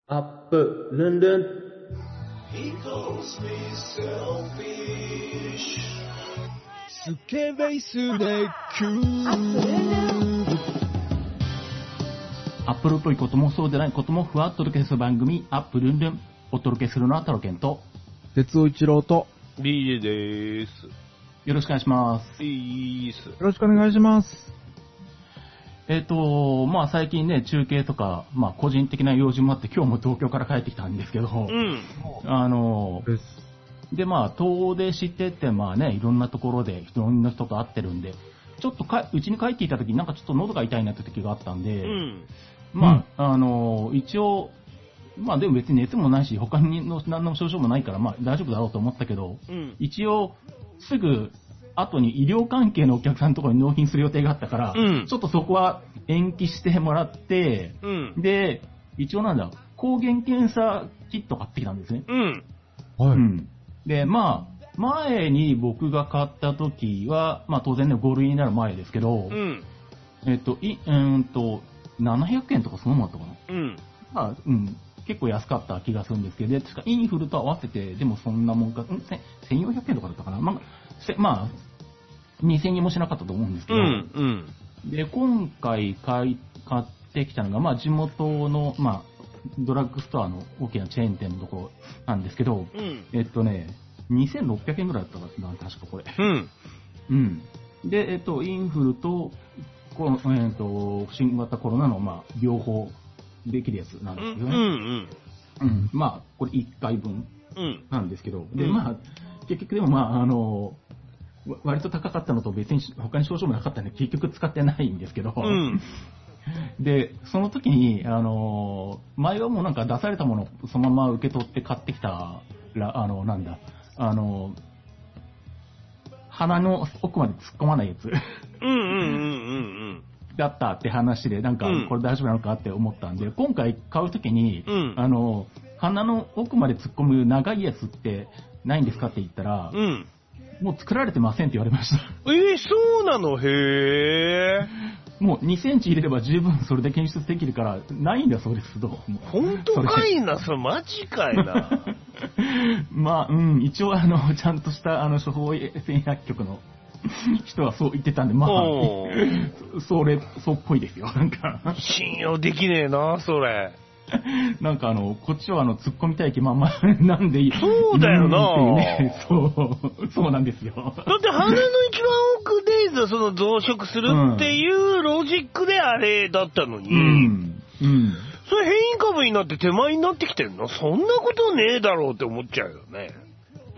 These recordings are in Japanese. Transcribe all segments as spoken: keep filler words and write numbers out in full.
アップルンルン。 スケベイスネック。 アップルっぽいこともそうでないこともふわっとお届けする番組、アップルンルン。お届けするのはタロケンと哲夫一郎とディージェー でーす。 よろしくお願いします。 いいっす。 よろしくお願いします。 えっと、まあ最近ね、中継とか、まあ個人的な用事もあって、今日も東京から帰ってきたんですけど、 うん。 あの、 です。 で、まあ遠出してて、まあね、いろんなところでいろんな人と会ってるんで、ちょっとか、うちに帰っていた時になんかちょっと喉が痛いなって時があったんで、 うん。 まあ、あの、一応、まあでも別に熱もないし、他にの何の症状もないから、まあ大丈夫だろうと思ったけど、 うん。 一応、すぐ、後に医療関係のお客さんのところに納品する予定があったから、 うん、 ちょっとそこは延期してもらって、 うん、 で、一応なんだ、抗原検査キット買ってきたんですね。 うん。 はい。 うん、で、まあ、前に僕が買った時は、まあ当然ね、ご類になる前ですけど、 うん。 えっと、い、うーんと、ななひゃくえんとかそのままだったかな。 うん。 まあ、うん。結構安かった気がするんですけど、で、確かインフルと合わせて、でもそんなもんか、んせんよんひゃくえんとかだったかな。まあ、せまあ、にせんえんもしなかったと思うんですけど、 うん。 で、今回買い、買ってきたのが、まあ、地元の、まあ、ドラッグストアの大きなチェーン店のところなんですけど、 うん。 えっとね、にせんろっぴゃくえんぐらいだったかな、確かこれ。 うん。 うん。で、えっと、インフルと、この、えっと、新型コロナの、まあ、両方できるやつなんですけどね。 うん。うん。 うん。まあ、これいっかいぶんうん。 なんですけど、で、 うんまあ、結局でもまあ、あの、わ割と高かったのと別に他に症状もなかったんで結局使ってないんですけど、 うん。 で、その時に、あの、前はもうなんか出されたものをそのまま受け取って買ってきたら、あの、なんだ、あの、鼻の奥まで突っ込まないやつうん。うん。うん。 だったって話で、なんかうんこれ大丈夫なのかって思ったんで、今回買う時に、 うんあの、鼻の奥まで突っ込む長いやつってないんですかって言ったら、 うん。 もう作られてませんって言われました。 えー、そうなの？へー。 もうにセンチ入れれば十分それで検出できるから、ないんだそうです、どうも。 本当かいな、それマジかいな。 まあ、うん、一応あの、ちゃんとしたあの処方箋薬局の人はそう言ってたんで、まあ、それ、そうっぽいですよ、なんか。 信用できねえな、それ。 なんかあの、こっちはあの、突っ込みたい気まんまなんでいい。 そうだよな、 うんっていうね、そう、そうなんですよ。 だって鼻の一番奥でその増殖するっていうロジックであれだったのに、 うん。うん。 それ変異株になって手前になってきてんの？そんなことねえだろうって思っちゃうよね。 うん。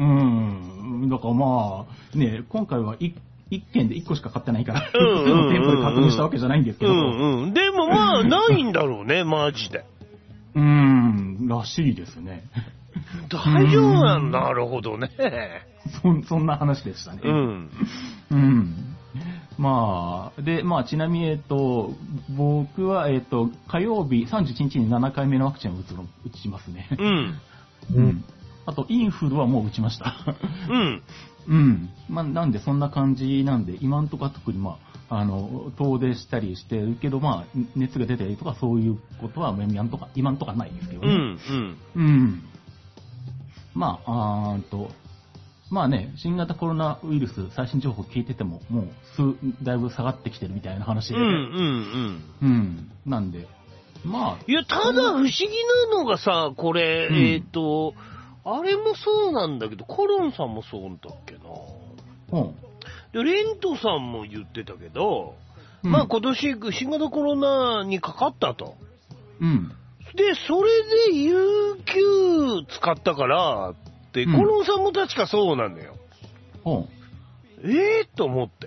だからまあ、ね、今回は一一件で一個しか買ってないから、複数の店舗で確認したわけじゃないんですけど。 うんうん。でもまあ、ないんだろうね、マジで。 うーん、らしいですね。 大丈夫なんだ、なるほどね。 そ、そんな話でしたね。 うん。 うん。まあ、で、まあ、ちなみに、えっと、僕は、えっと、火曜日さんじゅういちにちにななかいめのワクチンを打つの、打ちますね。 うん。 うん。あと、インフルはもう打ちました。 うん。 うん。まあ、なんで、そんな感じなんで、今んとこは特に、まあ、あの、遠出したりしてるけど、まあ、熱が出たりとか、そういうことは、今んとか、今んとかないですけどね。 うん。うん。 うん。まあ、あーんと、まあね、新型コロナウイルス最新情報聞いてても、もう、数、だいぶ下がってきてるみたいな話で。 うん。うん。うん。 うん。なんで、まあ。 いや、ただ不思議なのがさ、これ、 うん、 えっと、あれもそうなんだけど、コロンさんもそうだっけな。 うん。 で、レントさんも言ってたけど、 うん、 まあ今年新型コロナにかかったと。 うん。 で、それで有給使ったからって、 うん、 コロンさんも確かそうなんだよ。 うん。 ええー、と思って。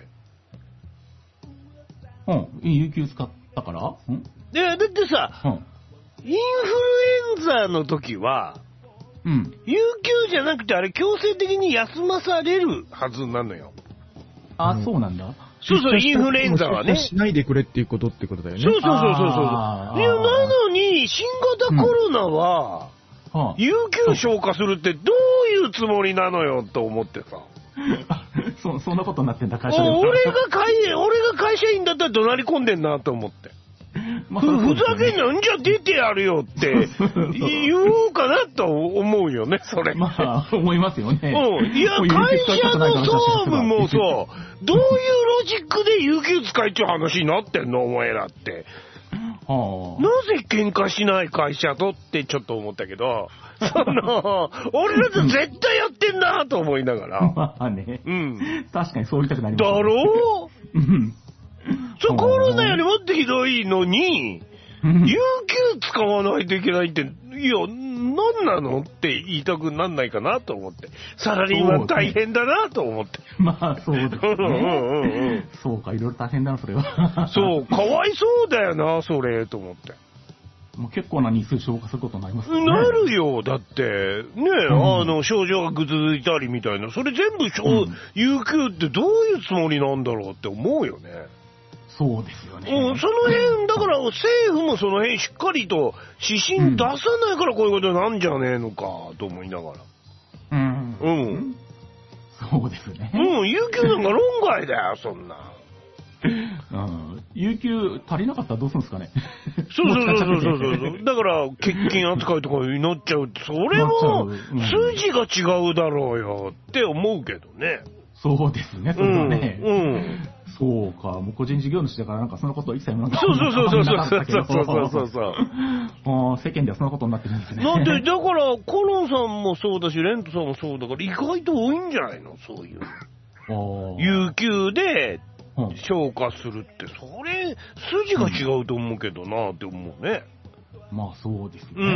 うん。有給使ったからんで、だってさ、 うん。 インフルエンザの時は、 うん。 有給じゃなくてあれ強制的に休まされるはずなのよ。 あ、うん、そうなんだ。 そうそう、インフルエンザはね。 しないでくれっていうことってことだよね。 そうそうそうそうそう。いや、なのに、新型コロナは、うん、有給消化するってどういうつもりなのよと思ってさ。 そ, そんなことになってんだ、会社で。 俺が会、俺が会社員だったら怒鳴り込んでんなと思って。 まあふ, ふざけんなんじゃ出てやるよって言おうかなと思うよね、それ。 まあ、思いますよね。 うん。いや、会社の総務もさ、どういうロジックで有給使いっていう話になってんの、お前らって。はあ、なぜ喧嘩しない会社とってちょっと思ったけど、その、俺らと絶対やってんなと思いながら。 まあね。 うん。 確かにそう言いたくなります、 ね。だろううん。そう、コロナよりもっとひどいのに、有給使わないといけないって、いや、何なのって言いたくなんないかなと思って。サラリーマン大変だなと思って。 まあ、そうですね。うんうんうん、そうか、いろいろ大変だな、それは。 そう、かわいそうだよな、それ、と思って。 もう結構な日数消化することになりますね。 なるよ、だって、ね、うん、あの、症状がぐずついたりみたいな、それ全部、うん、有給ってどういうつもりなんだろうって思うよね。 そうですよね。 うん、その辺、だから政府もその辺しっかりと指針出さないからこういうことなんじゃねえのかと思いながら。 うん。 うん。 そうですね。 うん、有給なんか論外だよ、そんな。 うん、有給足りなかったらどうするんですかね。 そうそうそうそうそう。だから、欠勤扱いとかになっちゃうって、それも筋が違うだろうよって思うけどね。 そうですね、それはね。 うん。うんそうか、もう個人事業主だからなんかそんなことは一切なんかそうそうそうそうそうそうそうそう世間ではそんなことになってるんですね。 なんで、だから、コロンさんもそうだし、レントさんもそうだから、意外と多いんじゃないのそういう。有給で消化するって、それ、筋が違うと思うけどなって思うね。 まあそうですよね。 うんうん。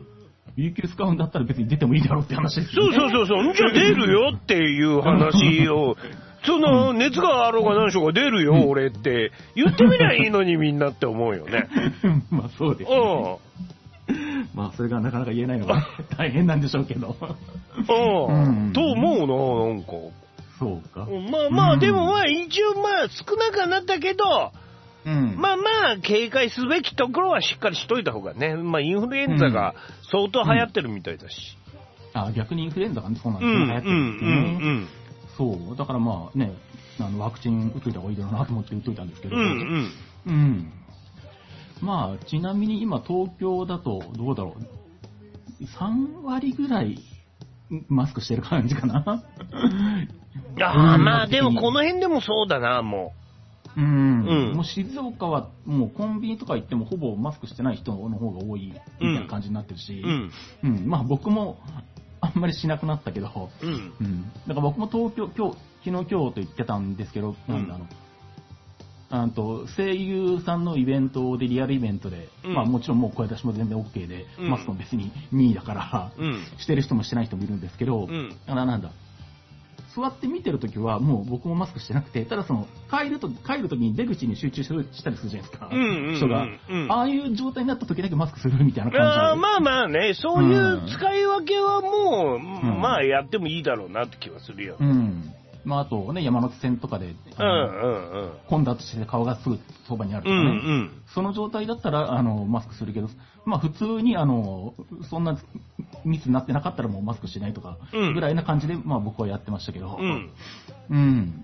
有給使うんだったら別に出てもいいだろうって話ですよね。そうそうそうそう。じゃあ出るよっていう話を、その熱があろうが何しようが出るよ、うん、俺って言ってみりゃいいのにみんなって思うよね。 まあそうですね。まあそれがなかなか言えないのが大変なんでしょうけど。 うん。と思うな、なんか。 そうか。 まあまあ、うん、でもまあ一応まあ少なくなったけど、うん、まあまあ警戒すべきところはしっかりしといた方がね。まあインフルエンザが相当流行ってるみたいだし。 うんうん、あ、逆にインフルエンザがね、そうなんですね。流行ってるっていうね。うんうんうんそう、だからまあね、あのワクチン打っといた方がいいだろうなと思って打っといたんですけど、 うん、うんうん、まあちなみに今東京だとどうだろう、さん割ぐらいマスクしてる感じかな。 ああ、まあでもこの辺でもそうだな、もう。うん、うん、もう静岡はもうコンビニとか行ってもほぼマスクしてない人の方が多いみたいな感じになってるし、うんうん、まあ僕もあんまりしなくなったけど、うんうん、だから僕も東京、今日、昨日今日と言ってたんですけど、うん、なんだろう、あと声優さんのイベントでリアルイベントで、うん、まあもちろんもう声出しも全然 OK で、うん、マスクも別に任意だから、うん、してる人もしてない人もいるんですけど、うん、だからなんだ、座って見てるときはもう僕もマスクしてなくて、ただその帰ると帰るときに出口に集中したりするじゃないですか、うんうんうん、人が、うん、ああいう状態になったときだけマスクするみたいな感じで。 あまあまあね、そういう使い分けはもう、うん、まあやってもいいだろうなって気はするよ。 うんまあ、あとね、山手線とかで、うんうんうん、混雑して顔がすぐそばにあるとかね、うんうん、その状態だったらあのマスクするけど、まあ、普通にあのそんな密になってなかったらもうマスクしないとかぐらいな感じで、まあ、僕はやってましたけど、うんうん、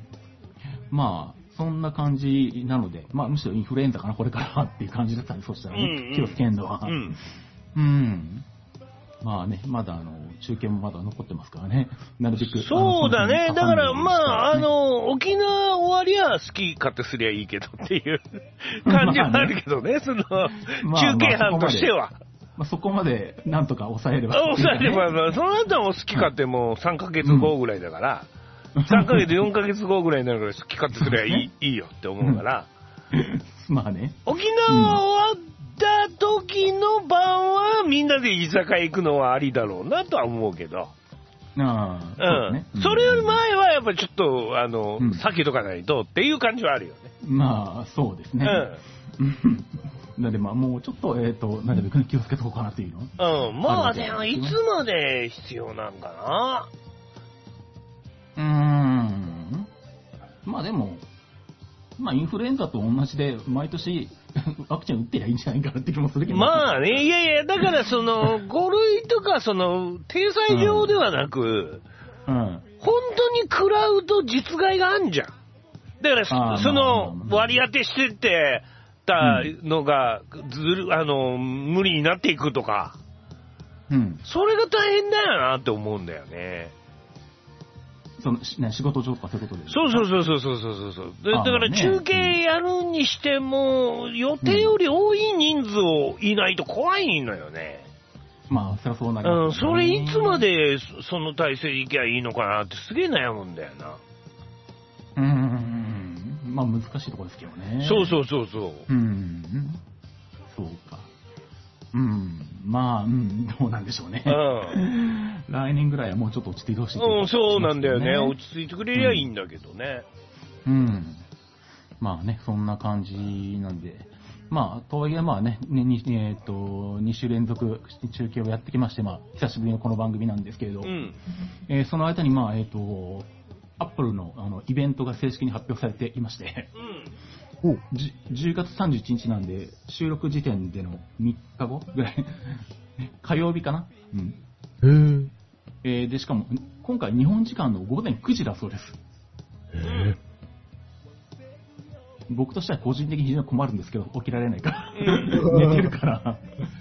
まあそんな感じなので、まあ、むしろインフルエンザかなこれからっていう感じだったんで、そうしたらね、うんうん、気をつけんのは。うんうんまあね、まだあの、中継もまだ残ってますからね。なるべく。 そうだね。だから、まあ、あの、沖縄終わりは好き勝手すりゃいいけどっていう感じはあるけどね、その、中継班としては。 まあ、そこまでなんとか抑えれば、 ね。抑えれば、まあ、その後も好き勝手もうさんかげつごぐらいだから、うん、さんかげつ、よんかげつごぐらいになるから好き勝手すりゃいい、ね、いいよって思うから。 まあね。 沖縄終わった時の晩はみんなで居酒屋行くのはありだろうなとは思うけど。 ああ、うん、ね、 それより前はやっぱりちょっと、あの、うん、避けとかないとっていう感じはあるよね。 まあ、そうですね。うん。なので、まあ、もうちょっと、えっと、なるべく気をつけとこうかなっていうの。うん。まあ、でも、いつまで必要なんかな。 うーん。まあ、でも、まあ、インフルエンザと同じで、毎年、ワクチン打ってりゃいいんじゃないかなって気もするけど。 まあね、いやいや、だからその、ご類とか、その、体裁上ではなく、うん、うん、本当に食らうと実害があんじゃん。だから、その、割り当てしてって、 ったのが、ずる、あの、無理になっていくとか、 うん。 それが大変だよなって思うんだよね。 その、ね、仕事上とかそういうことで。 そうそうそうそうそうそうそう。でだから中継やるにしても、予定より多い人数をいないと怖いのよね。 まあ、そりゃそうなりますね。 うん、それいつまでその体制でいけばいいのかなってすげえ悩むんだよな。 うーん。まあ難しいところですけどね。 そうそうそうそう。 うん。そうか。うん。まあ、うん、どうなんでしょうね。 うん。 来年ぐらいはもうちょっと落ち着いてほしい、ね。 うん、そうなんだよね。落ち着いてくれりゃいいんだけどね。 うん。うん、まあね、そんな感じなんで。まあ、とはいえまあね、ねにえっと、に週連続中継をやってきまして、まあ、久しぶりのこの番組なんですけれど、うん、えー、その間にまあ、えっと、アップルのあのイベントが正式に発表されていまして、うん、じじゅうがつさんじゅういちにちなんで、収録時点でのみっかごぐらい、火曜日かな、うん、へえー、で、しかも、今回日本時間の午前くじだそうです。へー、僕としては個人的に非常に困るんですけど、起きられないから。寝てるから。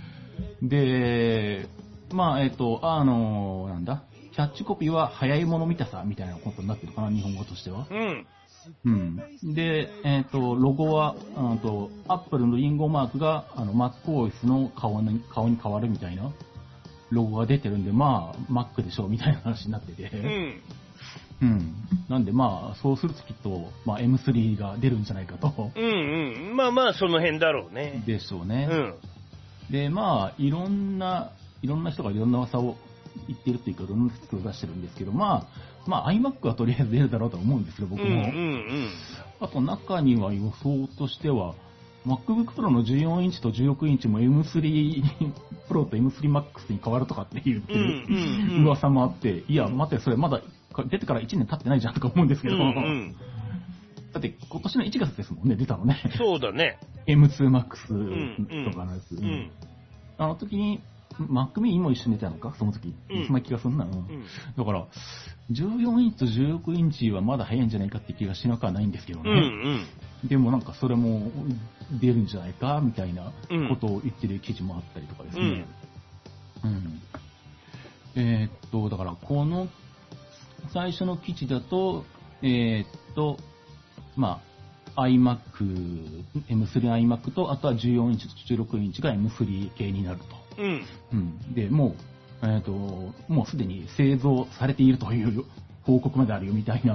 で、まあ、えっと、あの、なんだ、キャッチコピーは早いもの見たさ、みたいなことになってるかな、日本語としては。うん。うん。で、えっと、ロゴは、あと、アップルのリンゴマークが、あの、MacOS の顔に、顔に変わるみたいな、ロゴが出てるんで、まあ、Mac でしょ、みたいな話になってて。うん。うん。なんでまあ、そうするときっと、まあ エムスリー が出るんじゃないかと。 うんうん。まあまあ、その辺だろうね。 でしょうね。うん。で、まあ、いろんな、いろんな人がいろんな噂を言ってるっていうか、いろんな説を出してるんですけど、まあ、まあ iMac はとりあえず出るだろうと思うんですけど、僕も。うんうんうん。あと中には予想としては、MacBook Pro のじゅうよんインチとじゅうろくインチも エムスリー Pro と エムスリー Max に変わるとかって言ってる噂もあって、いや、待って、それまだ出てからいちねん経ってないじゃんとか思うんですけど、うんうん、だって今年のいちがつですもんね、出たのね。 そうだね。 エムツー Max とかのやつ。うんうん、あの時に、Mac mini も一緒に出たのかその時。うん、そんな気がするな、うん。だから、じゅうよんインチとじゅうろくインチはまだ早いんじゃないかって気がしなくはないんですけどね。うんうん、でもなんかそれも出るんじゃないかみたいなことを言ってる記事もあったりとかですね。うんうん、えー、っと、だからこの最初の記事だと、えー、っと、まあ、iMac、エムスリー iMac と、あとはじゅうよんインチとじゅうろくインチが エムスリー 系になると。うんうん、で、もう、えー、っと、もうすでに製造されているという報告まであるよみたいな、うん、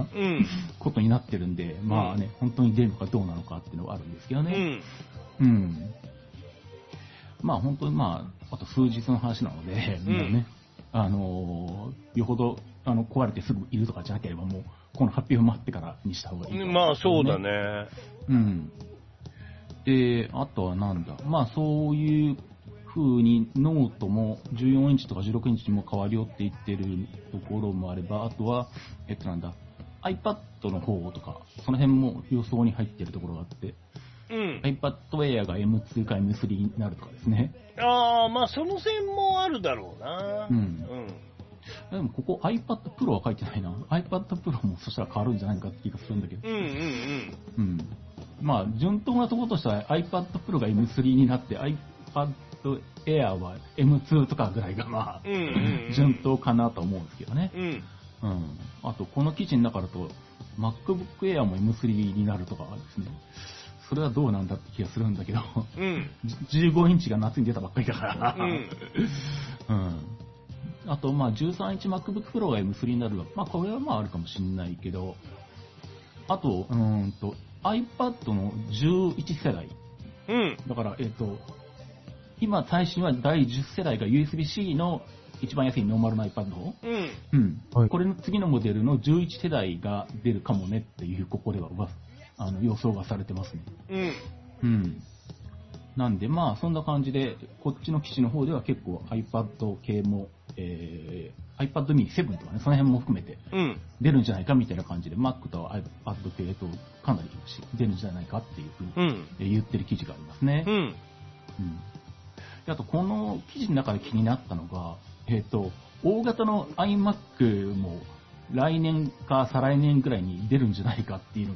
ことになってるんで、まあね、本当に出るのかどうなのかっていうのはあるんですけどね。うん。うん、まあ本当にまあ、あと数日の話なので、うん、もうね、あのー、よほどあの壊れてすぐいるとかじゃなければもうこの発表を待ってからにした方がいい、ね、 まあそうだね。 うん。で、あとはなんだ、まあそういう風にノートもじゅうよんインチとかじゅうろくインチにも変わりよって言ってるところもあれば、あとはえっとなんだ iPad の方とかその辺も予想に入ってるところがあって。うん、iPad Air が エムツー か エムスリー になるとかですね。 ああ、まあその線もあるだろうな。うん。うん、 でもここ iPad Pro は書いてないな。iPad Pro もそしたら変わるんじゃないかって気がするんだけど。うんうんうん。うん。まあ順当なところとしては iPad Pro が エムスリー になって iPad Air は エムツー とかぐらいがまあ、うんうんうん、順当かなと思うんですけどね。うん。うん。あとこの記事の中だと MacBook Air も エムスリー になるとかですね。それはどうなんだって気がするんだけど、うん、じゅうごインチが夏に出たばっかりだから、うんうん、あと、まあ、じゅうさんインチ MacBook Pro が エムスリー になる。まあ、これはまああるかもしれないけど、あと、うーんと、iPad のじゅういち世代。うん、だから、えっと、今、最新はだいじゅっ世代が ユーエスビー-C の一番安いノーマルな iPad。うんうんはい、これの次のモデルのじゅういち世代が出るかもねっていう、ここでは噂。あの予想がされてますね。うん。うん。なんで、まあ、そんな感じで、こっちの機種の方では結構 iPad 系も、えー、iPad mini セブンとかね、その辺も含めて、出るんじゃないかみたいな感じで、うん、Mac と iPad 系とかなり出るんじゃないかっていうふうに、うん、言ってる記事がありますね。うん。うん。であと、この記事の中で気になったのが、えっと、大型の iMac も来年か再来年ぐらいに出るんじゃないかっていうのが、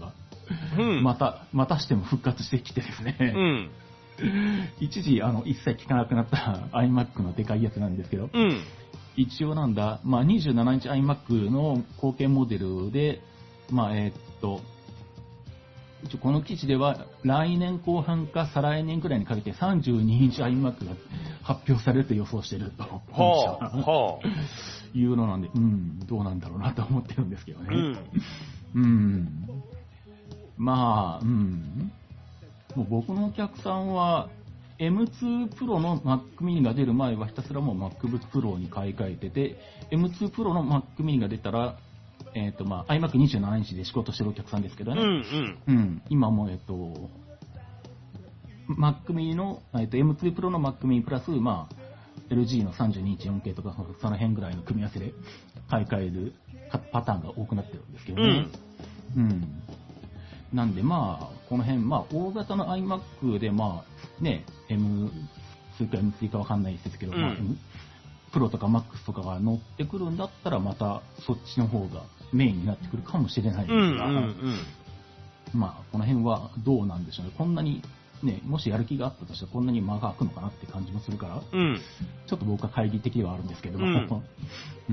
うん、また、またしても復活してきてですね。うん、一時、あの、一切効かなくなった iMac のでかいやつなんですけど、うん、一応なんだ、まあ、にじゅうななインチ iMac の後継モデルで、まあ、えー、っと、一応この記事では来年後半か再来年くらいにかけてさんじゅうにインチ iMac が発表されると予想してると、はあはあ、いうのなんで、うん、どうなんだろうなと思ってるんですけどね。うん。うん、まあ、うん。もう僕のお客さんは エムツー Pro の Mac mini が出る前はひたすらもう MacBook Pro に買い替えてて、エムツー Pro の Mac mini が出たら、えっ、ー、と、まあ、iMac にじゅうななインチで仕事してるお客さんですけどね。うん、うん。うん。今も、えっ、ー、と、Mac mini の、えっ、ー、と、エムツー Pro の Mac mini プラス、まあ、エルジー の さんじゅうにインチ よんケー とか、その辺ぐらいの組み合わせで買い替えるパターンが多くなってるんですけどね。うん。うん。なんで、まあ、この辺、まあ、大型の iMac で、まあ、ね、エムツー か エムスリー かわかんないですけど、うん、まあ、プロとか Max とかが乗ってくるんだったらまたそっちの方がメインになってくるかもしれないですが、うんうんうん、まあこの辺はどうなんでしょうね。こんなにね、もしやる気があったとしたらこんなに間が空くのかなって感じもするから、うん、ちょっと僕は懐疑的ではあるんですけども、うんうん、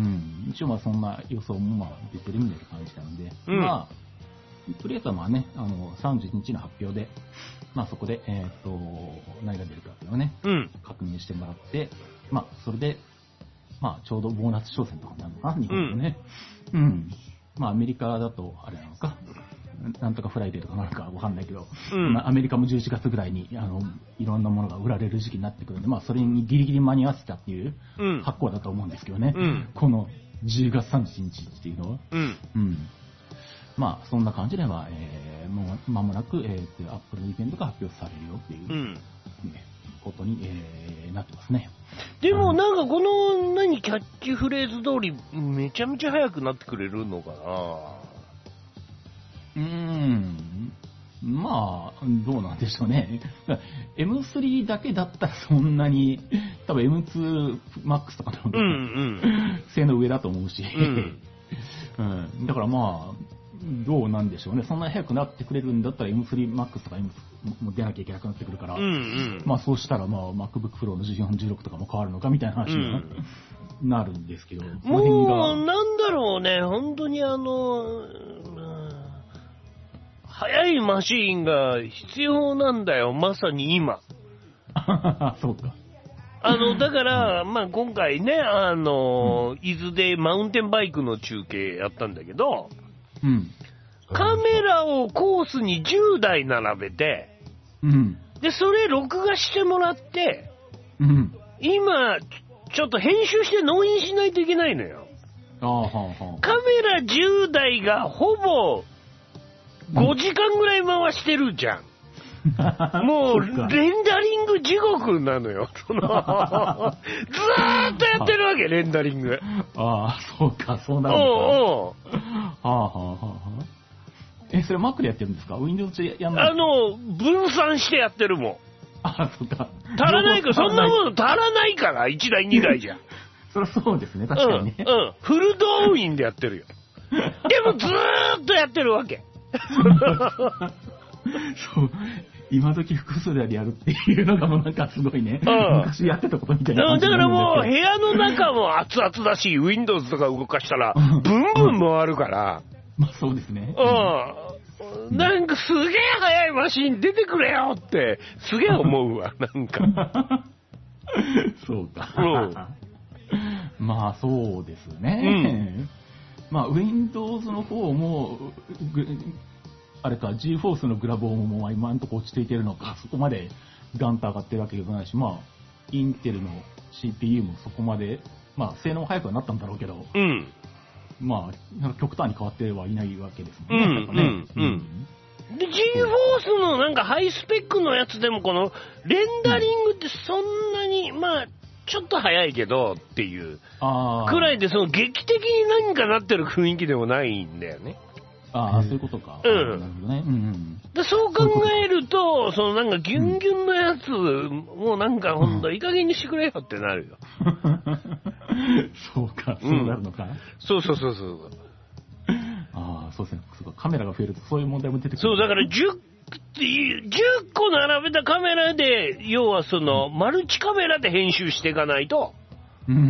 一応まあそんな予想もまあ出てるみたいな感じなので、うん、まあとりあえずはまあね、あのさんじゅういちにちの発表で、まあそこでえっと何が出るかっていうのをね、うん、確認してもらって、まあそれでまあ、ちょうどボーナス商戦とかなのかな、日本でね。うん。うん。まあ、アメリカだと、あれなのか、なんとかフライデーとかなのかわかんないけど、うん、まあ、アメリカもじゅういちがつぐらいに、あの、いろんなものが売られる時期になってくるんで、まあ、それにギリギリ間に合わせたっていう発行だと思うんですけどね。うん、このじゅうがつさんじゅういちにちっていうのは。うん。うん。まあ、そんな感じでは、えー、もう間もなく、えー、アップルのイベントが発表されるよっていう、うんね、ことに、えー、なってますね。 でもなんかこの何キャッチフレーズ通りめちゃめちゃ速くなってくれるのかな。 うーん、まあどうなんでしょうね。エムスリー だけだったらそんなに多分 エムツー Max とかの方が、うんうん、性能上だと思うし、うんうん、だからまあどうなんでしょうね。そんなに速くなってくれるんだったら エムスリー Max とか M も出なきゃいけなくなってくるから、うんうん、まあそうしたらまあ MacBook Pro のじゅうよん、じゅうろくとかも変わるのかみたいな話になるんですけど、うん、 もうなんだろうね、本当にあの、うん、速いマシーンが必要なんだよ、まさに今。 そうか。 あの、だから、まあ今回ね、あの、うん、伊豆でマウンテンバイクの中継やったんだけど、うん、カメラをコースにじゅうだい並べて、うん、で、それ録画してもらって、うん、今、ちょっと編集して納品しないといけないのよ。あははカメラじゅうだいがほぼごじかんぐらい回してるじゃん。うん、もう、レンダリング地獄なのよ。そのずーっとやってるわけ、レンダリング。 ああ、そうか、そうなるのか。おうおうはあはあはあ。え、それ Mac でやってるんですか？ Windows でやんない？ あの、分散してやってるもん。 あ、そうか。 足らないか、そんなもの足らないから、いちだい、にだいじゃ。 そりゃそうですね、確かにね。 うん、うん。フル動員でやってるよ。でもずーっとやってるわけ。 そう。今時複数でやるっていうのがもうなんかすごいね、うん、昔やってたことみたいな感じだからもう部屋の中も熱々だし、Windows とか動かしたらブンブン回るから、 うん、まあそうですね、 うん、なんかすげえ速いマシン出てくれよってすげえ思うわ。なんかそうか、うん、まあそうですね、うん、まあ Windows の方もあれか、GeForce のグラボーも今のところ落ち着いてるのか、そこまでガンと上がってるわけでもないし、まあ、インテルの シーピーユー もそこまで、まあ、性能速くはなったんだろうけど、うん、まあ、なんか極端に変わってはいないわけですもんね。うん、ね、うん、うん。 で、GeForce のなんかハイスペックのやつでも、このレンダリングってそんなに、まあ、ちょっと早いけどっていうくらいで、その劇的に何かなってる雰囲気でもないんだよね。 ああ、そういうことか。うん。なるほどね。うんうん。 で、そう考えると、そのなんかギュンギュンのやつ、うん、もうなんかほんといい加減にしてくれよってなるよ。 そうか、そうなるのか。うん、 そうそうそうそう。 あああ、そうですね。そうかカメラが増えるとそういう問題も出てくる。 そう、だからじゅっこ並べたカメラで、要はその、マルチカメラで編集していかないと、 うんうん、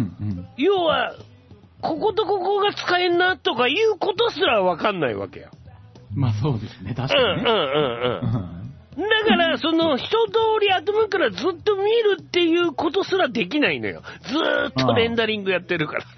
要は、こことここが使えんなとかいうことすらわかんないわけよ。 まあそうですね、確かにね。 うんうんうんうん。だから、その、一通り頭からずっと見るっていうことすらできないのよ。ずーっとレンダリングやってるから。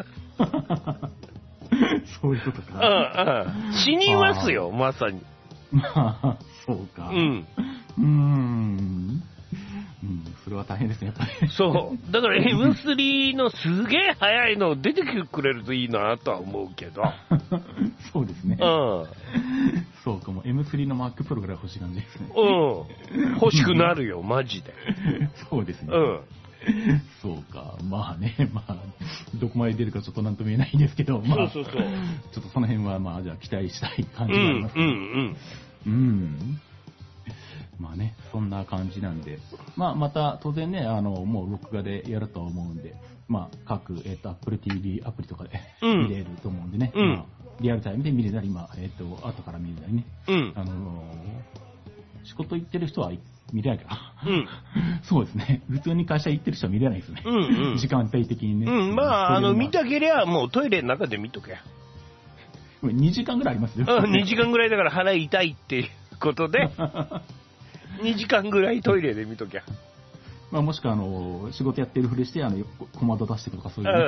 そういうことか。 うんうん。死にますよ、まさに。 まあ、そうか。 うん。 うーん。うん、それは大変ですね、やっぱり。 そう。だから エムスリー のすげえ速いの出てきてくれるといいなとは思うけど。 そうですね。 うん。 そうか、もう エムスリー の Mac Pro ぐらい欲しい感じですね。 うん。欲しくなるよ、マジで。 そうですね。 うん。 そうか。まあね、まあ、どこまで出るかちょっとなんとも言えないんですけど、まあ、 そうそうそう。 ちょっとその辺は、まあ、じゃあ期待したい感じがありますね。 うん、うん、 うん。うんまあね、そんな感じなんで、まあまた当然ね、あの、もう録画でやると思うんで、まあ各、えっ、ー、と、Apple ティーブイ アプリとかで見れると思うんでね、うん、まあ、リアルタイムで見れたり、まあ、えっ、ー、と、後から見れたりね、 うん、 あのー、仕事行ってる人は見れないから、 うん、 そうですね、普通に会社行ってる人は見れないですね、 うんうん、 時間帯的にね。 うん、まあ、あの、見たけりゃもうトイレの中で見とけ。 にじかんぐらいありますよ。 うん、にじかんぐらいだから腹痛いっていうことで、にじかんぐらいトイレで見ときゃ。 まあ、もしくは、あの、仕事やってるふりして、あの、コマンド出してくとかそういう、ね。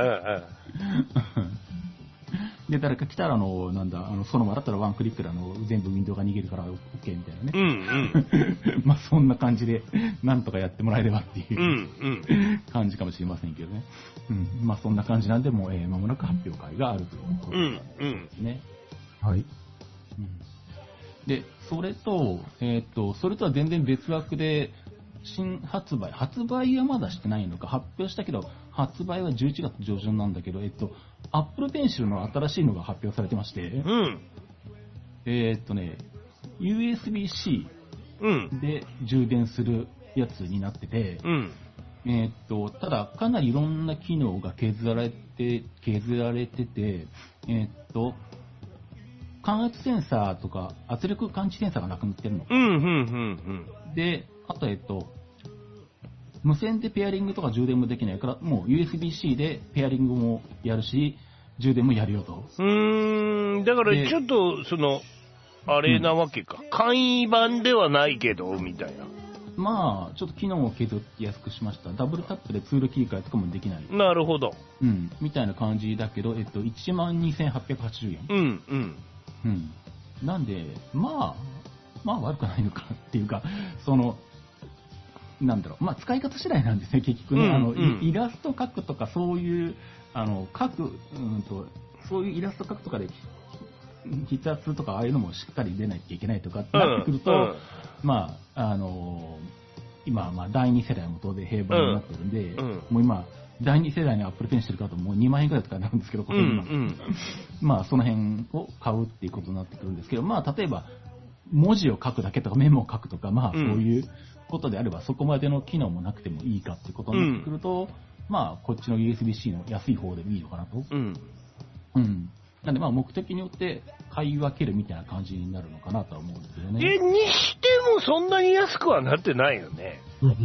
で、誰か来たら、あの、なんだ、あの、そのままだったらワンクリックで、あの、全部ウィンドウが逃げるから OK みたいなね。 うんうん。 まあ、そんな感じで、なんとかやってもらえればっていう、 うんうん、 感じかもしれませんけどね。うん。まあ、そんな感じなんで、もう、えー、間もなく発表会があるということですね。うんうん、はい。うんで、それと、えっ、ー、と、それとは全然別枠で、新発売、発売はまだしてないのか、発表したけど、発売はじゅういちがつ上旬なんだけど、えっ、ー、と、Apple Pencil の新しいのが発表されてまして、 うん、 えっ、ー、とね、ユーエスビーシー で充電するやつになってて、うん、えっ、と、ただ、かなりいろんな機能が削られて、削られてて、えっ、と、感圧センサーとか圧力感知センサーがなくなってるの。 うんうんうんうん、 で、あと、えっと、無線でペアリングとか充電もできないから、もう ユーエスビーシー でペアリングもやるし、充電もやるよと。 うーん、だからちょっと、その、あれなわけか。うん、簡易版ではないけど、みたいな。 まあ、ちょっと機能を削って安くしました。ダブルタップでツール切り替えとかもできない。 なるほど。 うん、みたいな感じだけど、えっと、いちまんにせんはっぴゃくはちじゅうえん。 うんうん。 うん。なんで、まあ、まあ悪くないのかっていうか、その、なんだろう、まあ使い方次第なんですね、結局ね。うん、あの、うん、イラスト描くとかそういう、あの、描く、うんと、そういうイラスト描くとかで、筆圧とかああいうのもしっかり出ないといけないとかってなってくると、うん、まあ、あの、今、まあだいに世代も当然平板になってるんで、うん、もう今、だいに世代の Apple Pencil 買うともうにまんえんぐらいとかになるんですけど、ここ今、うんうん、まあその辺を買うっていうことになってくるんですけど、まあ例えば文字を書くだけとかメモを書くとか、まあそういうことであればそこまでの機能もなくてもいいかっていうことになってくると、うん、まあこっちの ユーエスビーシー の安い方でもいいのかなと。うん。うん。なんでまあ目的によって買い分けるみたいな感じになるのかなとは思うんですけどね。 え、にしてもそんなに安くはなってないよね。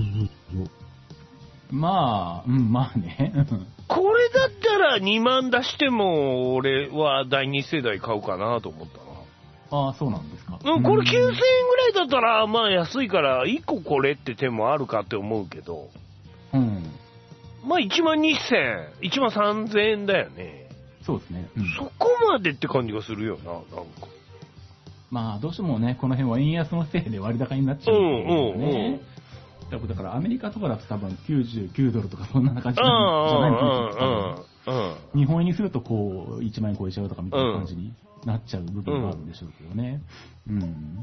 まあ、うん、まあね。 これだったらにまん出しても、俺はだいに世代買うかなと思ったな。 ああ、そうなんですか。 うん、これきゅうせんえんぐらいだったら、まあ安いから、いっここれって手もあるかって思うけど。うん。まあいちまんにせん、いちまんさんぜんえんだよね。 そうですね。 うん、そこまでって感じがするよな、なんか。 まあ、どうしてもね、この辺は円安のせいで割高になっちゃうんですよね。うんうんうんだからアメリカとかだと多分きゅうじゅうきゅうドルとかそんな感じじゃないのかな。日本円にするとこういちまんえん超えちゃうとかみたいな感じになっちゃう部分があるんでしょうけどね。うん。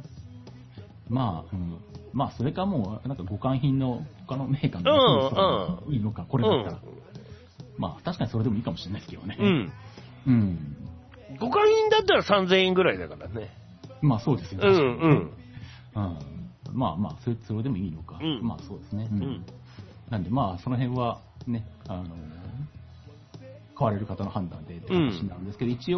まあ、うん、まあそれかもうなんか互換品の他のメーカーのやつがいいのか、これだったら。まあ確かにそれでもいいかもしれないですけどね。うん。うん。 互換品だったらさんぜんえんぐらいだからね。 まあそうですよね。うんうん。うんまあまあ、それ、それでもいいのか。うん、まあそうですね。うん。なんでまあ、その辺はね、あの、買われる方の判断でって話なんですけど、うん、一応、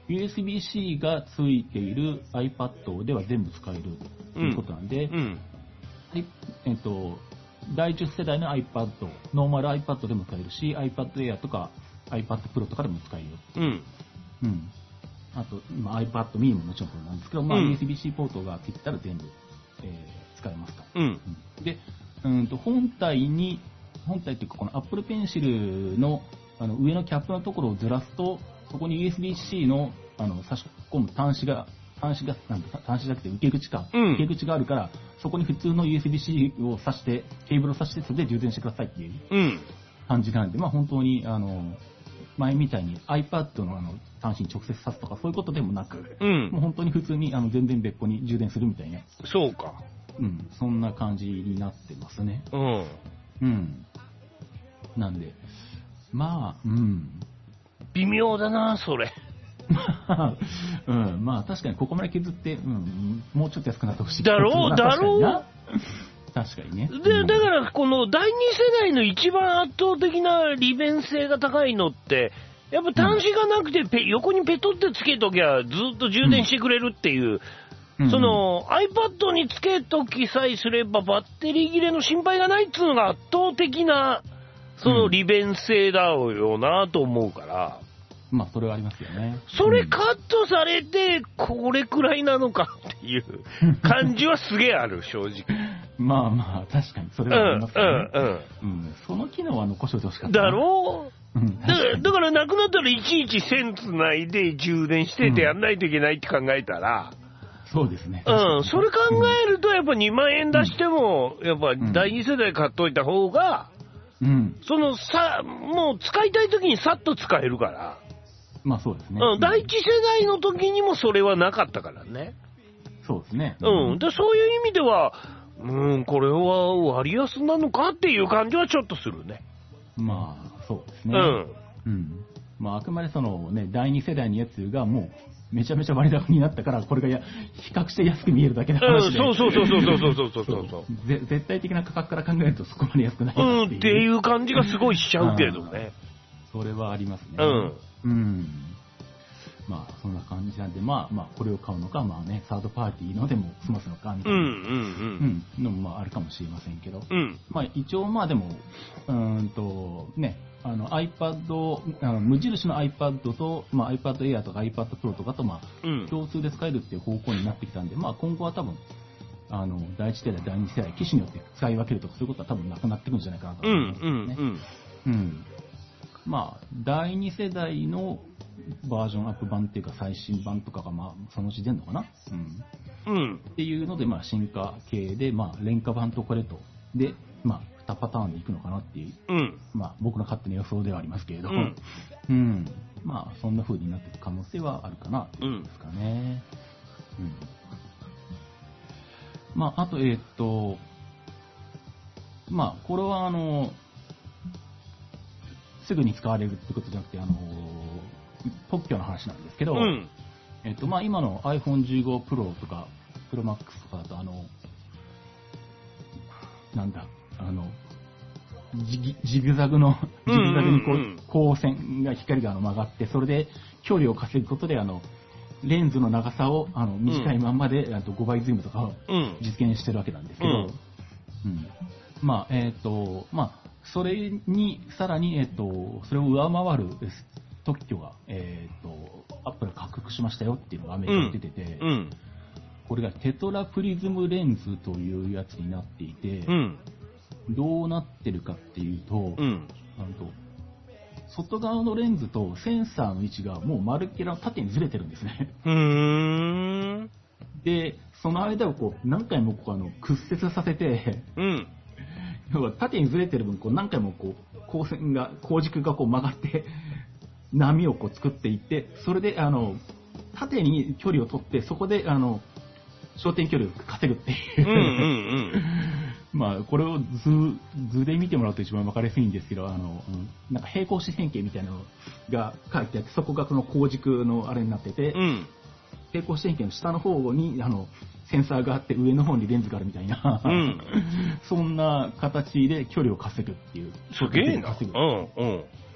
ユーエスビー-C がついている iPad では全部使えるということなんで、うんうんえっと、だいじゅっ世代の iPad、ノーマル iPad でも使えるし、iPad Air とか iPad Pro とかでも使えるよ。うん。うん。あと、まあ、iPad mini ももちろんそうなんですけど、まあ、うん、ユーエスビー-C ポートがついてたら全部、えー、使えますと。うん。で、うんと、本体に、本体っていうか、この Apple Pencil の、あの、上のキャップのところをずらすと、そこに ユーエスビー-C の、あの、差し込む端子が、端子が、なんだ、端子じゃなくて受け口か。うん、受け口があるから、そこに普通の ユーエスビー-C を挿して、ケーブルを挿して、それで充電してくださいっていう感じなんで、うん、まあ本当に、あの、前みたいに iPad のあの端子に直接挿すとかそういうことでもなく、うん、もう本当に普通にあの全然別個に充電するみたいな。 そうか。 うん、そんな感じになってますね。うん。うん。なんで、まあ、うん。 微妙だな、それ。 うん、まあ確かにここまで削って、うん、もうちょっと安くなってほしい。 だろうだろう確かにね。 で、だからこのだいに世代の一番圧倒的な利便性が高いのって、やっぱ端子がなくてペ、うん、横にペトってつけときゃずっと充電してくれるっていう、うん、その、うん、iPad につけときさえすればバッテリー切れの心配がないっていうのが圧倒的な、その利便性だよなと思うから。 まあ、それはありますよね。 それカットされて、これくらいなのかっていう感じはすげえある、正直。 まあまあ、確かに、それはありますよね。うん、うん、うん。うん。その機能は残しておいてほしかった。 だろう、うん、だから、だからなくなったらいちいち線つないで充電しててやんないといけないって考えたら、 うん、そうですね。 うん、それ考えると、やっぱにまんえん出しても、やっぱだいに世代買っといた方が、うん、そのさ、もう使いたい時にさっと使えるから。 まあそうですね。 うん、第一世代の時にもそれはなかったからね。 そうですね。 うん。で、そういう意味では、うん、これは割安なのかっていう感じはちょっとするね。 まあ、そうですね。うん。うん。まあ、あくまでそのね、第二世代のやつがもう、めちゃめちゃ割高になったから、これがや比較して安く見えるだけの話で。 うん、そうそうそうそうそうそうそうそうそうぜ絶対的な価格から考えるとそこまで安くないっていう。 うん、っていう感じがすごいしちゃうけれどね。 それはありますね。うん。うん。まあ、そんな感じなんで、まあ、まあ、これを買うのか、まあね、サードパーティーのでも済ますのか、みたいな、うんうんうん、のもまああるかもしれませんけど、うん、まあ、一応、まあでも、うーんと、ね、あの iPad、あの無印の iPad と、まあ、iPad Air とか iPad Pro とかと、まあ、うん、共通で使えるっていう方向になってきたんで、まあ、今後は多分、あの、第一世代、第二世代、機種によって使い分けるとか、そういうことは多分なくなってくるんじゃないかなと思いますね。うんうんうんうん、まあ、第二世代のバージョンアップ版っていうか最新版とかがまあそのうち出るのかな、うんうん、っていうのでまあ進化系でまあ廉価版とこれとでまあにパターンでいくのかなっていう、うん、まあ僕の勝手な予想ではありますけれど、うんうん、まあそんな風になっていく可能性はあるかなっていうですかね、うんうん、まああとえー、っとまあこれはあのすぐに使われるってことじゃなくてあの特許の話なんですけど、うん、えっとまあ、今の アイフォンじゅうご Pro とか Pro Max とかだとあのなんだあのジ, ジグザグのジグザグにこう、うんうんうん、光線が光があの曲がってそれで距離を稼ぐことであのレンズの長さをあの短いまんまで、うん、あとごばいズームとかを実現してるわけなんですけど、うんうん、まあえっ、ー、とまあそれにさらにえっ、ー、とそれを上回る特許が、えー、とアップルが獲得しましたよっていうのがアメリカに出てて、うんうん、これがテトラプリズムレンズというやつになっていて、うん、どうなってるかっていうと、うん、なんと外側のレンズとセンサーの位置がもうまるっきり縦にずれてるんですね。うーんでその間をこう何回もこうあの屈折させて、うん、要は縦にずれてる分こう何回もこう光線が光軸がこう曲がって波をこう作っていって、それであの縦に距離を取って、そこであの焦点距離を稼ぐっていう。うんうんうんまあこれを図図で見てもらうと一番分かりやすいんですけど、あのなんか平行四辺形みたいなのが書いてあって、そこがその光軸のあれになってて、うん、平行四辺形の下の方にあのセンサーがあって上の方にレンズがあるみたいな、うん、そんな形で距離を稼ぐっていう。 すげえな。うんうん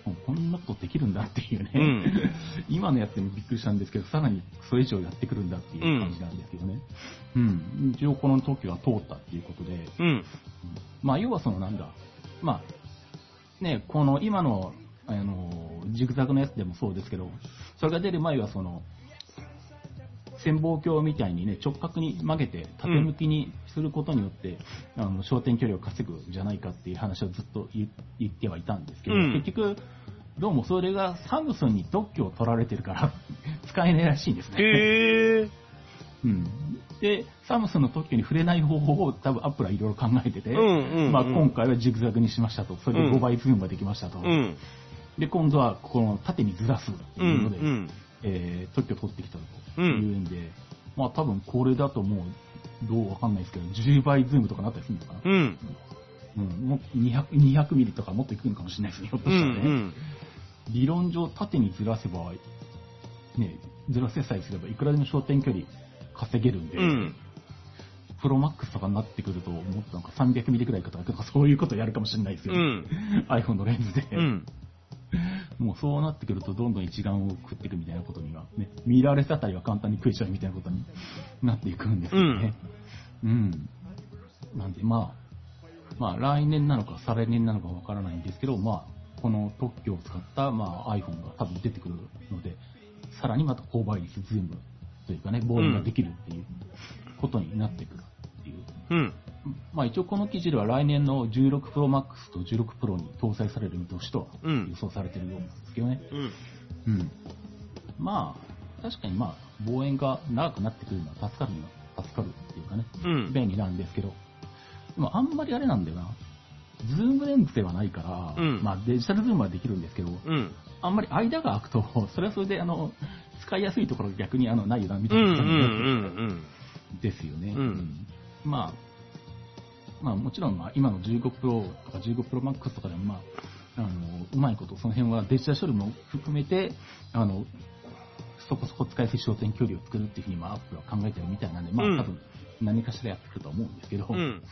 こんなことできるんだっていうね、 うん、 今のやつにびっくりしたんですけど、さらにそれ以上やってくるんだっていう感じなんですけどね。うん。うん、一応この特許が通ったっていうことで、 うん、 まあ要はそのなんだ、まあ、ね、この今の、あの、ジグザグのやつでもそうですけど、それが出る前はその、潜望鏡みたいにね、直角に曲げて縦向きにすることによって、うん、あの焦点距離を稼ぐんじゃないかっていう話をずっと言ってはいたんですけど、うん、結局、どうもそれがサムスンに特許を取られてるから使えないらしいんですね。 へー。 うん、で、サムスンの特許に触れない方法を多分アップルはいろいろ考えてて、 うんうんうん、 まあ、今回はジグザグにしましたと。それでごばいズームができましたと。うん、で、今度はこの縦にずらすっていうので、うんうんえー、特許を取ってきたというんで、うん、まあ多分これだともうどうわかんないですけど、じゅうばいズームとかなったりするのかな。うん。うん、もうにひゃく、にひゃくミリとかもっといくのかもしれないですね、ひょっとしたらね。うんうん、理論上縦にずらせば、ね、ずらせさえすればいくらでも焦点距離稼げるんで、うん、プロマックスとかになってくると、もっとなんかさんびゃくミリくらいかとか、そういうことやるかもしれないですよ、ねうん、iPhone のレンズで。うんもうそうなってくるとどんどん一眼を食っていくみたいなことにはね、ミラーレスあたりは簡単に食いちゃうみたいなことになっていくんですよね。うん。うん、なんでまあ、まあ来年なのか再来年なのかわからないんですけど、まあこの特許を使ったまあ iPhone が多分出てくるので、さらにまた高倍率ズームというかね、望遠ができるっていうことになってくるっていう。うん。まあ一応この記事では来年のじゅうろくプロマックスとじゅうろくプロに搭載される見通しとは予想されているようなんですけどね。うん。うん、まあ、確かにまあ、望遠が長くなってくるのは助かるのは助かるっていうかね、うん、便利なんですけど、でもあんまりあれなんだよな。ズームレンズではないから、うん、まあデジタルズームはできるんですけど、うん、あんまり間が空くと、それはそれであの、使いやすいところが逆にあのないよなみたいな感じですよね。うん、まあ、まあもちろん、まあ今のじゅうごプロとかじゅうごプロマックスとかでもまあ、あの、うまいこと、その辺はデジタル処理も含めて、あの、そこそこ使いやすい焦点距離を作るっていうふうに、まあアップルは考えてるみたいなんで、まあ多分何かしらやってくると思うんですけど、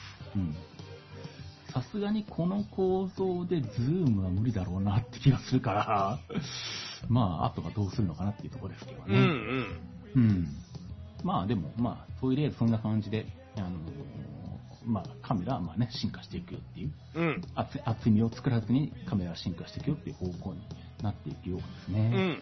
さすがにこの構造でズームは無理だろうなって気がするから、まああとはどうするのかなっていうところですけどね。うん、うんうん、まあでも、まあ、とりあえずそんな感じで、あの、まあ、カメラはまあね、進化していくよっていう、うん、厚, 厚みを作らずにカメラは進化していくよっていう方向になっていくようですね。うんうん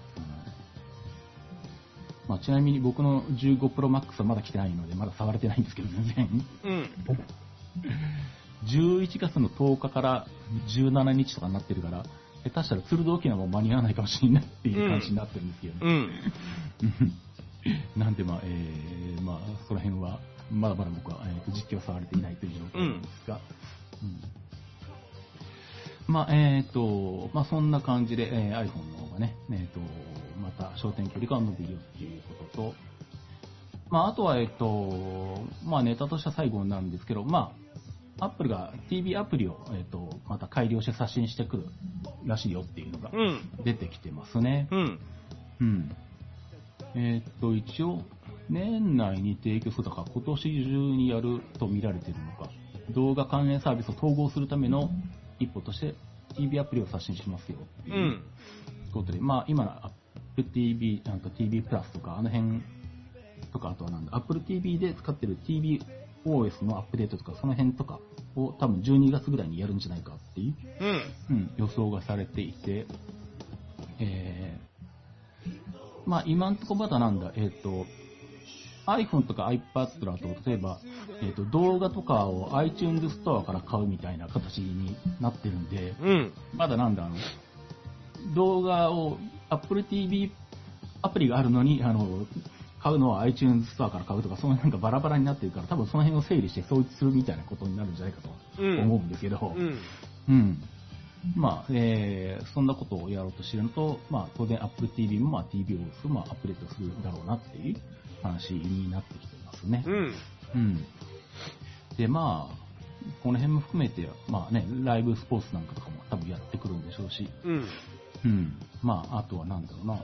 まあ、ちなみに僕のじゅうごプロマックスはまだ来てないので、まだ触れてないんですけど、全然。うん、じゅういちがつのとおかからじゅうしちにちとかになってるから、下手したら鶴堂機能も間に合わないかもしれないっていう感じになってるんですけど、ね。うんなんでまあ、えー、まあ、その辺は、まだまだ僕は、えー、と実況は触れていないという状況なんですが、うんうん、まあ、えっ、ー、と、まあそんな感じで、えー、iPhone の方がね、えっ、ー、と、また焦点距離が伸びるよっていうことと、まああとは、えっ、ー、と、まあネタとしては最後になるんですけど、まあ、Apple が ティービー アプリを、えっ、と、また改良して刷新してくるらしいよっていうのが出てきてますね。うん。うんえっ、ー、と、一応、年内に提供するとか、今年中にやると見られているのか、動画関連サービスを統合するための一歩として、ティービー アプリを刷新しますよっていうことで、うん、まあ、今の Apple ティービー、あと ティービー プラスとか、あの辺とか、あとはなんだ、Apple ティービー で使ってる ティービーオーエス のアップデートとか、その辺とかを多分じゅうにがつぐらいにやるんじゃないかっていう、うんうん、予想がされていて、えーまあ今んとこまだなんだ、えっ、ー、と、iPhone とか iPad だと、例えば、えっ、ー、と、動画とかを iTunes ストアから買うみたいな形になってるんで、うん、まだなんだ、あの、動画を Apple ティービー アプリがあるのに、あの、買うのは iTunes ストアから買うとか、その辺がバラバラになってるから、多分その辺を整理して統一するみたいなことになるんじゃないかと思うんですけど、うん。うんうんまあ、えー、そんなことをやろうとしているのと、まあ、当然 Apple ティービー も、まあ、ティービー を、まあ、アップデートするんだろうなっていう話になってきてますね。うん。うん。で、まあ、この辺も含めて、まあね、ライブスポーツなんかとかも多分やってくるんでしょうし、うん。うん。まあ、あとはなんだろうな。ん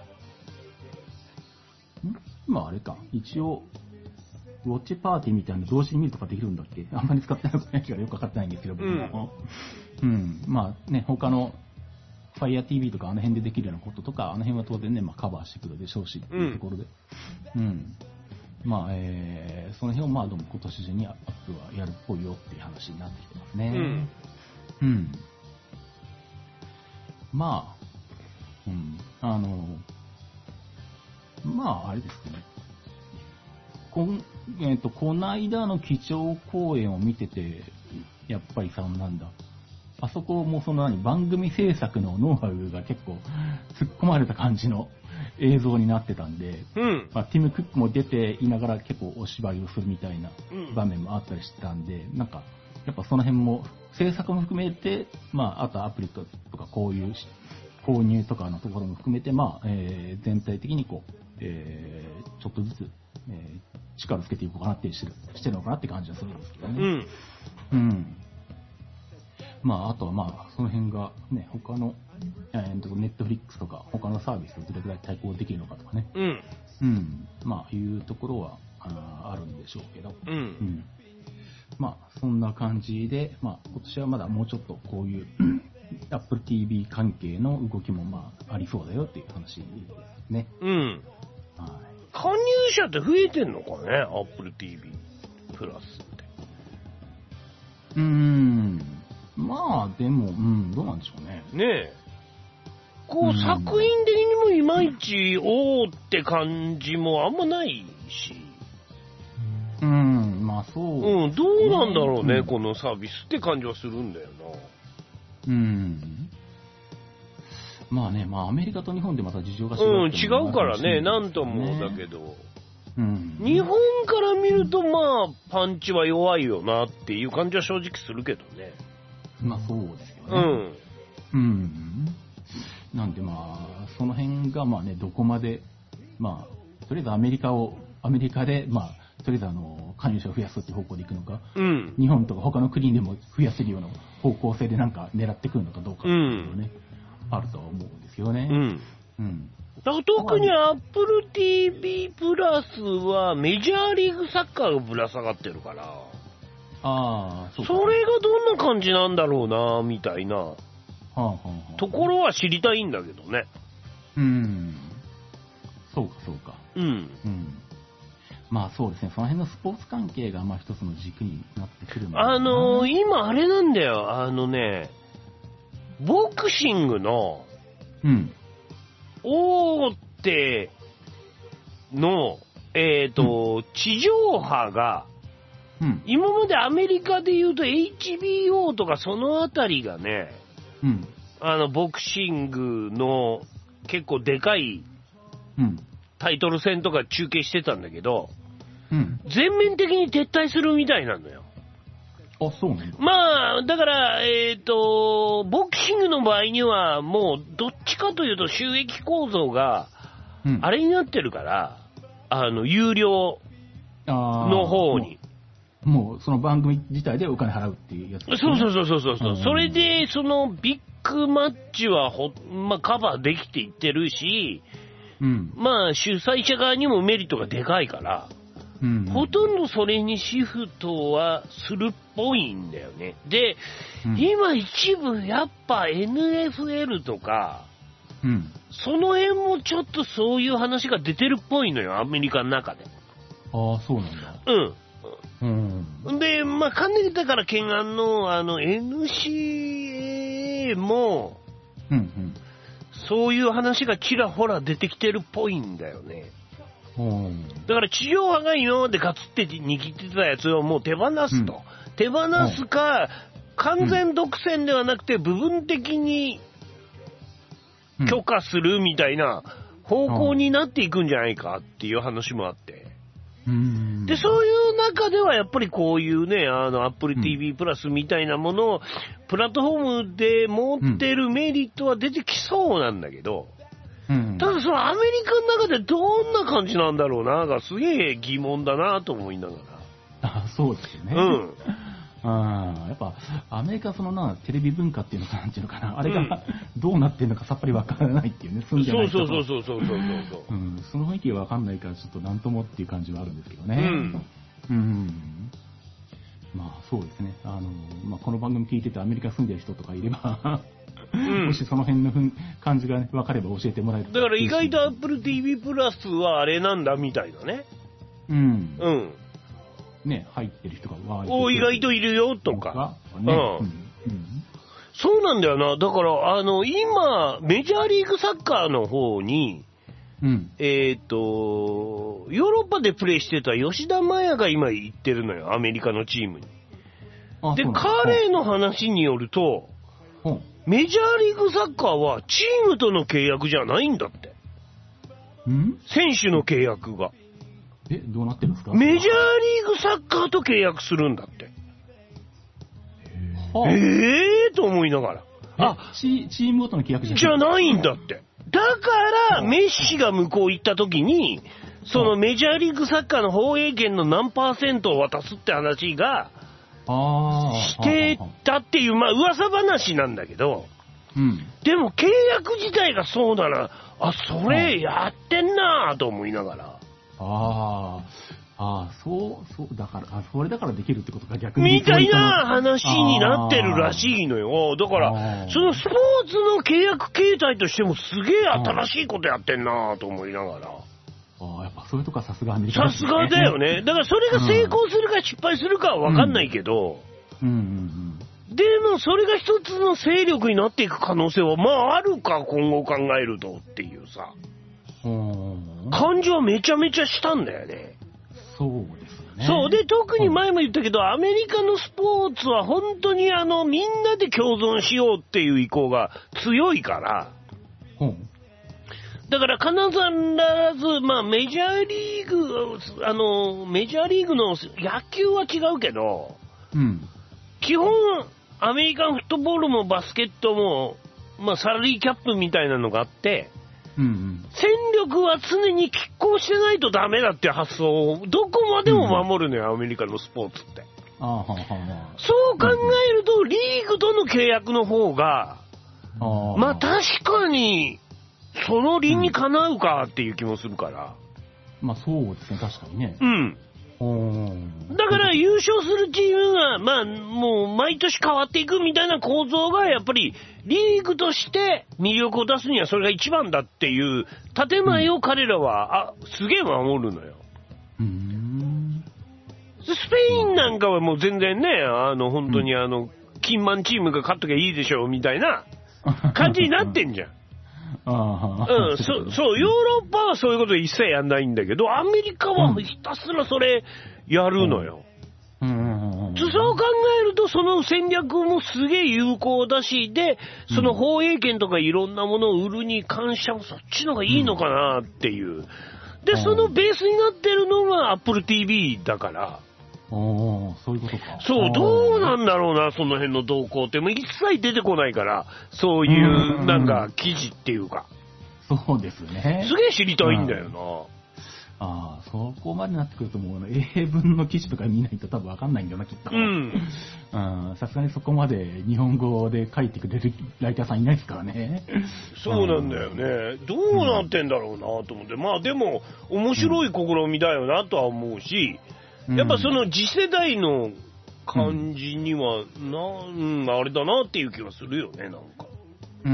今あれか、一応、ウォッチパーティーみたいなの同時に見るとかできるんだっけあんまり使ってないからよくわかってないんですけど、僕も。うん。うん。まあね、他の Fire ティーブイ とかあの辺でできるようなこととか、あの辺は当然ね、まあ、カバーしてくるでしょうし、っていうところで。うん。うん、まあ、えー、その辺をまあ、どうも今年中にアップはやるっぽいよっていう話になってきてますね。うん。うん。まあ、うん。あの、まあ、あれですね。こん、えっと、この間の基調講演を見てて、やっぱりさ、なんだ。あそこもその何、番組制作のノウハウが結構突っ込まれた感じの映像になってたんで、うん、まあ、ティム・クックも出ていながら結構お芝居をするみたいな場面もあったりしてたんで、うん、なんか、やっぱその辺も制作も含めて、まあ、あとアプリとかこういう購入とかのところも含めて、まあ、えー、全体的にこう、えー、ちょっとずつ、えー、力をつけていこうかなってしてる、してるのかなって感じはするんですけどね。うん。うん。まあ、あとはまあ、その辺がね、他の、えー、ネットフリックスとか他のサービスとどれくらい対抗できるのかとかね。うん。うん。まあ、いうところは あ, あるんでしょうけど。うん。うん。まあ、そんな感じで、まあ、今年はまだもうちょっとこういう、Apple ティーブイ 関係の動きもまあ、ありそうだよっていう話ですね。うん。 はい。加入者って増えてんのかね Apple ティーブイ プラスって。 うーん。まあ、でも、うん、どうなんでしょうね。 ねえ。こう、うん、作品的にもいまいち、おーって感じもあんまないし。 うん、まあそう、ね。 うん、どうなんだろうね、うん、このサービスって感じはするんだよな。 うん。まあね、まあアメリカと日本でまた事情が違う、 うん、違うからね、なんともだけど。うん、日本から見ると、まあ、パンチは弱いよなっていう感じは正直するけどね。 まあそうですよね。うん。うん。なんでまあ、その辺がまあね、どこまで、まあ、とりあえずアメリカを、アメリカで、まあ、とりあえずあの、加入者を増やすっていう方向でいくのか、うん、日本とか他の国でも増やせるような方向性でなんか狙ってくるのかどうかっていうのはね、うん、あるとは思うんですよね。うん。うん。 だから特に Apple ティーブイ プラスはメジャーリーグサッカーがぶら下がってるから、ああ、そうか。それがどんな感じなんだろうな、みたいな、はあはあ、ところは知りたいんだけどね。 うん。そうか、そうか。うん。うん。まあそうですね、その辺のスポーツ関係がまあ一つの軸になってくるのあのー、今あれなんだよ、あのね、ボクシングの、うん。大手の、えっと、うん、地上波が、うん、今までアメリカで言うと エイチビーオー とかそのあたりがね、うん、あの、ボクシングの結構でかいタイトル戦とか中継してたんだけど、うん、全面的に撤退するみたいなのよ。 あ、そうなんだ。 まあ、だから、えっと、ボクシングの場合にはもうどっちかというと収益構造があれになってるから、うん、あの、有料の方に。 もうその番組自体でお金払うっていうやつ、ね、 そうそうそうそうそう、うん、それでそのビッグマッチはほ、まあ、カバーできていってるし、うん、まあ主催者側にもメリットがでかいから、うんうん、ほとんどそれにシフトはするっぽいんだよね。で、うん、今一部やっぱ エヌエフエル とか、うん、その辺もちょっとそういう話が出てるっぽいのよ、アメリカの中で。 ああ、そうなんだ。 うん。うん、で、まあ、かねてから懸案の、あの、エヌシーエー も、うんうん、そういう話がちらほら出てきてるっぽいんだよね。うん、だから地上波が今までガツって握ってたやつをもう手放すと。うん、手放すか、完全独占ではなくて部分的に許可するみたいな方向になっていくんじゃないかっていう話もあって。うんで、そういう中ではやっぱりこういうね、あの Apple ティーブイ プラスみたいなものをプラットフォームで持ってるメリットは出てきそうなんだけど、うん、ただそのアメリカの中でどんな感じなんだろうながすげえ疑問だなと思いながら。 あ、そうですよね。うん。あ、やっぱアメリカそのなテレビ文化っていうのかなんていうのかな、あれがどうなってるのかさっぱりわからないっていうね、住んでない人とそうそうそうそうそうそうそう、うん、その雰囲気がわかんないからちょっとなんともっていう感じはあるんですけどね。うん。うん、 まあそうですね。あの、まあこの番組聞いててアメリカ住んでる人とかいれば、 うん、 もしその辺の感じが、ね、分かれば教えてもらえる。 だから意外と Apple ティーブイ プラスはあれなんだみたいなね。 うん。 うん。 ね、入ってる人がお意外といるよとか。 ね、うん、うん。 そうなんだよな。だから、あの、今、メジャーリーグサッカーの方に、うん、えっ、ー、と、ヨーロッパでプレーしてた吉田麻也が今行ってるのよ、アメリカのチームに。で、彼の話によると、メジャーリーグサッカーはチームとの契約じゃないんだって。 ん？選手の契約が。 え、どうなってるんですか？ メジャーリーグサッカーと契約するんだって。ええーと思いながら。 あ、チ, チームごとの契約じゃないじゃないんだって。だから、メッシが向こう行った時に、そのメジャーリーグサッカーの放映権の何パーセントを渡すって話が、してたっていう、まあ噂話なんだけど、うん、でも契約自体がそうなら、あ、それやってんなぁと思いながら。 ああ。ああ、そう、そう、だから、あ、それだからできるってことか、逆に。 みたいな話になってるらしいのよ。だから、そのスポーツの契約形態としてもすげえ新しいことやってんなと思いながら。 ああ、やっぱそういうとこはさすがアメリカですね。さすがだよね。だからそれが成功するか失敗するかはわかんないけど、 うん、うんうんうん、 でもそれが一つの勢力になっていく可能性は、まああるか、今後考えるとっていうさ、感じはめちゃめちゃしたんだよね。 そうですね。 そう。で、特に前も言ったけど、アメリカのスポーツは本当にあの、みんなで共存しようっていう意向が強いから、うん、だから必ず、まあメジャーリーグ、あの、メジャーリーグの野球は違うけど、うん、基本、アメリカンフットボールもバスケットも、まあサラリーキャップみたいなのがあって、うんうん、戦力は常に拮抗してないとダメだっていう発想をどこまでも守るのよ、うん、アメリカのスポーツって。あははそう考えると、リーグとの契約の方が、あまあ確かにその理にかなうかっていう気もするから。 うん、まあそうですね、確かにね。 うん。だから優勝するチームが、まあもう毎年変わっていくみたいな構造がやっぱりリーグとして魅力を出すにはそれが一番だっていう建前を彼らは、うん、あ、すげえ守るのよ。うーんスペインなんかはもう全然ね、あの本当にあの、キンマンチームが勝っときゃいいでしょみたいな感じになってんじゃん。あうん、そそう、ヨーロッパはそういうこと一切やんないんだけど、アメリカはひたすらそれやるのよ。うんうんうん、そう考えると、その戦略もすげえ有効だし、で、その放映権とかいろんなものを売るに関してもそっちの方がいいのかなっていう。で、そのベースになってるのが Apple ティーブイ だから。 おー、そういうことか。 そう、どうなんだろうな、その辺の動向って。もう一切出てこないから、そういう、なんか、記事っていうか。 そうですね。 すげえ知りたいんだよな。 ああ、そこまでなってくるともう、英文の記事とか見ないと多分わかんないんだよな、きっと。うん。さすがにそこまで日本語で書いてくれるライターさんいないですからね。 そうなんだよね。どうなってんだろうなと思って。まあでも、面白い試みだよなとは思うし、やっぱその次世代の感じには、うん、な、うん、あれだなっていう気がするよね、なんか。 うん、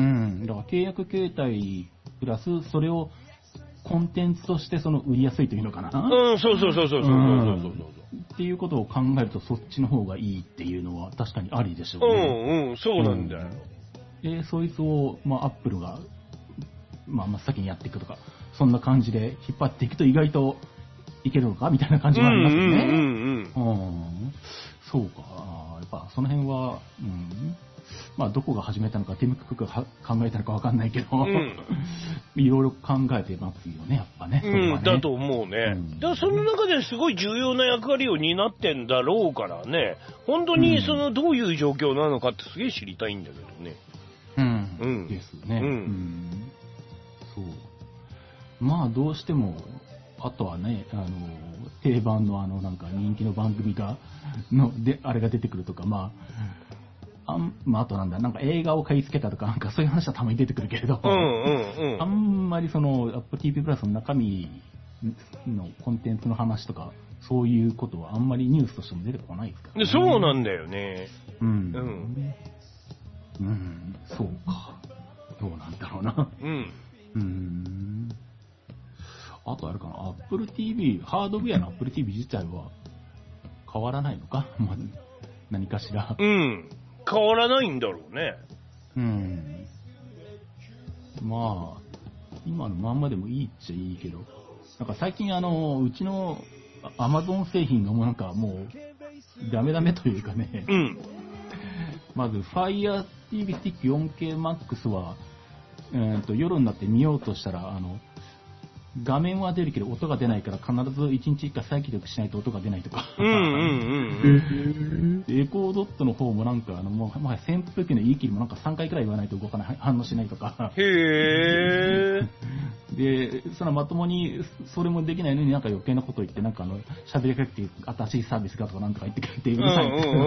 だから契約形態プラス、それをコンテンツとしてその売りやすいというのかな。 うん、そうそうそうそうそうそうそうそう、うん。 っていうことを考えると、そっちの方がいいっていうのは確かにありでしょうね。 うんうん、そうなんだよ。 うん、で、そいつを、まあ、アップルが、まあ、真っ先にやっていくとか、そんな感じで引っ張っていくと意外と、いけるのかみたいな感じがありますよね。うんうんうんうん。そうか。やっぱその辺は、うん、まあどこが始めたのか、ティム・クックが考えたのかわかんないけど、うん、いろいろ考えてますよね、やっぱね。 うん、ねだと思うね。うん、だからその中ですごい重要な役割を担ってんだろうからね、本当にそのどういう状況なのかってすげえ知りたいんだけどね。 うん。うん、ですね。うん。うん、そう。まあどうしても、あとはね、あの、定番のあの、なんか人気の番組が、の、で、あれが出てくるとか、まあ、あん、まあ、あとなんだ、なんか映画を買い付けたとか、なんかそういう話はたまに出てくるけれど、うんうんうん、あんまりその、Apple ティーブイ プラスの中身のコンテンツの話とか、そういうことはあんまりニュースとしても出てこないですからね。そうなんだよね。 うん。うん。 うん、そうか。どうなんだろうな。 うん。 うーん。あとあれかな、Apple ティーブイ、ハードウェアの Apple ティーブイ 自体は変わらないのかまあ、何かしら。 うん。変わらないんだろうね。 うん。まあ、今のまんまでもいいっちゃいいけど、なんか最近あの、うちの Amazon 製品がもうなんかもう、ダメダメというかね。 うん。 まず Fire ティーブイ スティック よんケーマックス は、えーと、夜になって見ようとしたら、あの、画面は出るけど音が出ないから必ずいちにちいっかい再起動しないと音が出ないとか。 うんうんうんうん。エコードットの方もなんか、あの、もう、まあ、扇風機の言い切りもなんかさんかいくらい言わないと動かない、反応しないとか。 へー。 で、そのまともにそれもできないのになんか余計なこと言って、なんかあの、喋りかけて新しいサービスがとかなんとか言ってくれてうるさいって。へ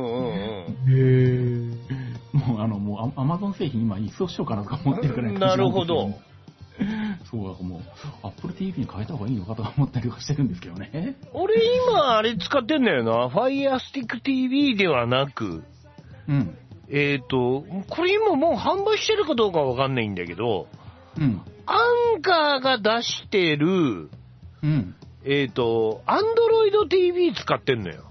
ー。もうあの、もうアマゾン製品今一掃しようかなとか思ってるくらい。 なるほど。 そう、もう、Apple ティーブイ に変えた方がいいのかとか思ったりとかしてるんですけどね。 俺今あれ使ってんだよな。Fire Stick ティーブイ ではなく、 うん。 えっと、これ今もう販売してるかどうかわかんないんだけど、 うん。 アンカーが出してる、 うん。 えっと、Android ティーブイ 使ってんのよ。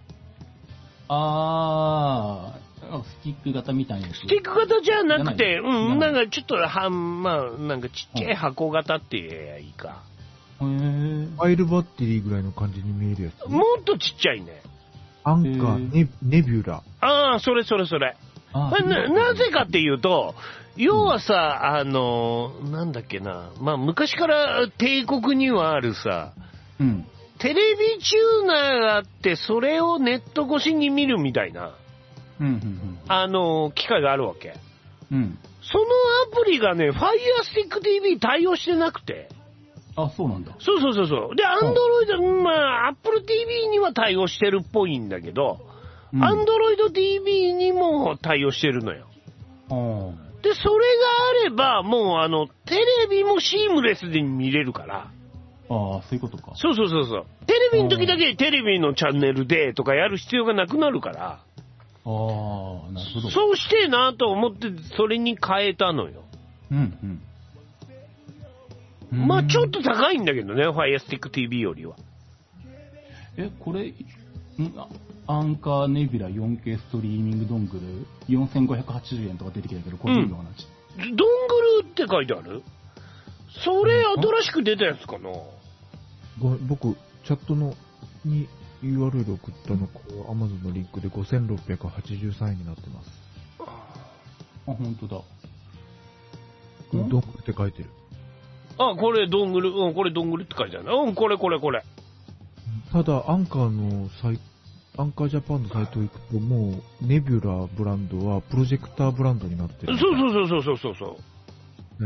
あー、スティック型みたいなやつ。 スティック型じゃなくて、うん、なんかちょっと、はん、まあ、なんかちっちゃい箱型って言えばいいか。 へー。 ファイルバッテリーぐらいの感じに見えるやつ。 もっとちっちゃいね。 アンカー、ネ、ネビュラ。 ああ、それそれそれ。な, なぜかっていうと、要はさ、あの、なんだっけな、まあ昔から帝国にはあるさ、 うん。 テレビチューナーがあって、それをネット越しに見るみたいな、 うん、うん、うん。 あの、機械があるわけ。 うん。 そのアプリがね、Fire Stick ティーブイ 対応してなくて。 あ、そうなんだ。 そうそうそうそう。で、Android、うん、まあ、Apple ティーブイ には対応してるっぽいんだけど、 うん、 Android ティーブイ にも対応してるのよ。で、それがあれば、もうあの、テレビもシームレスで見れるから。 ああ、そういうことか。 そうそうそうそう。テレビの時だけテレビのチャンネルでとかやる必要がなくなるから。ああ、なるほど。 そうしてなと思って、それに変えたのよ。 うん、 うん。まあちょっと高いんだけどね、Fire Stick ティーブイ よりは。 え、これ、んアンカーネビュラ よんケー ストリーミングドングルよんせんごひゃくはちじゅうえんとか出てきたけど、これいいのかな、 うん、ドングルって書いてある？それ新しく出たやつかな？ ご僕、チャットのに ユーアールエル 送ったの、こう、Amazon のリンクでごせんろっぴゃくはちじゅうさんえんになってます。 あ、ほんとだ。 ドングルって書いてる。 あ、これドングル、うん、これドングルって書いてある。うん、これこれこれ。 ただ、アンカーのサイアンカージャパンのサイト行くと、もう、ネビュラブランドはプロジェクターブランドになってる。 そうそうそうそうそうそう。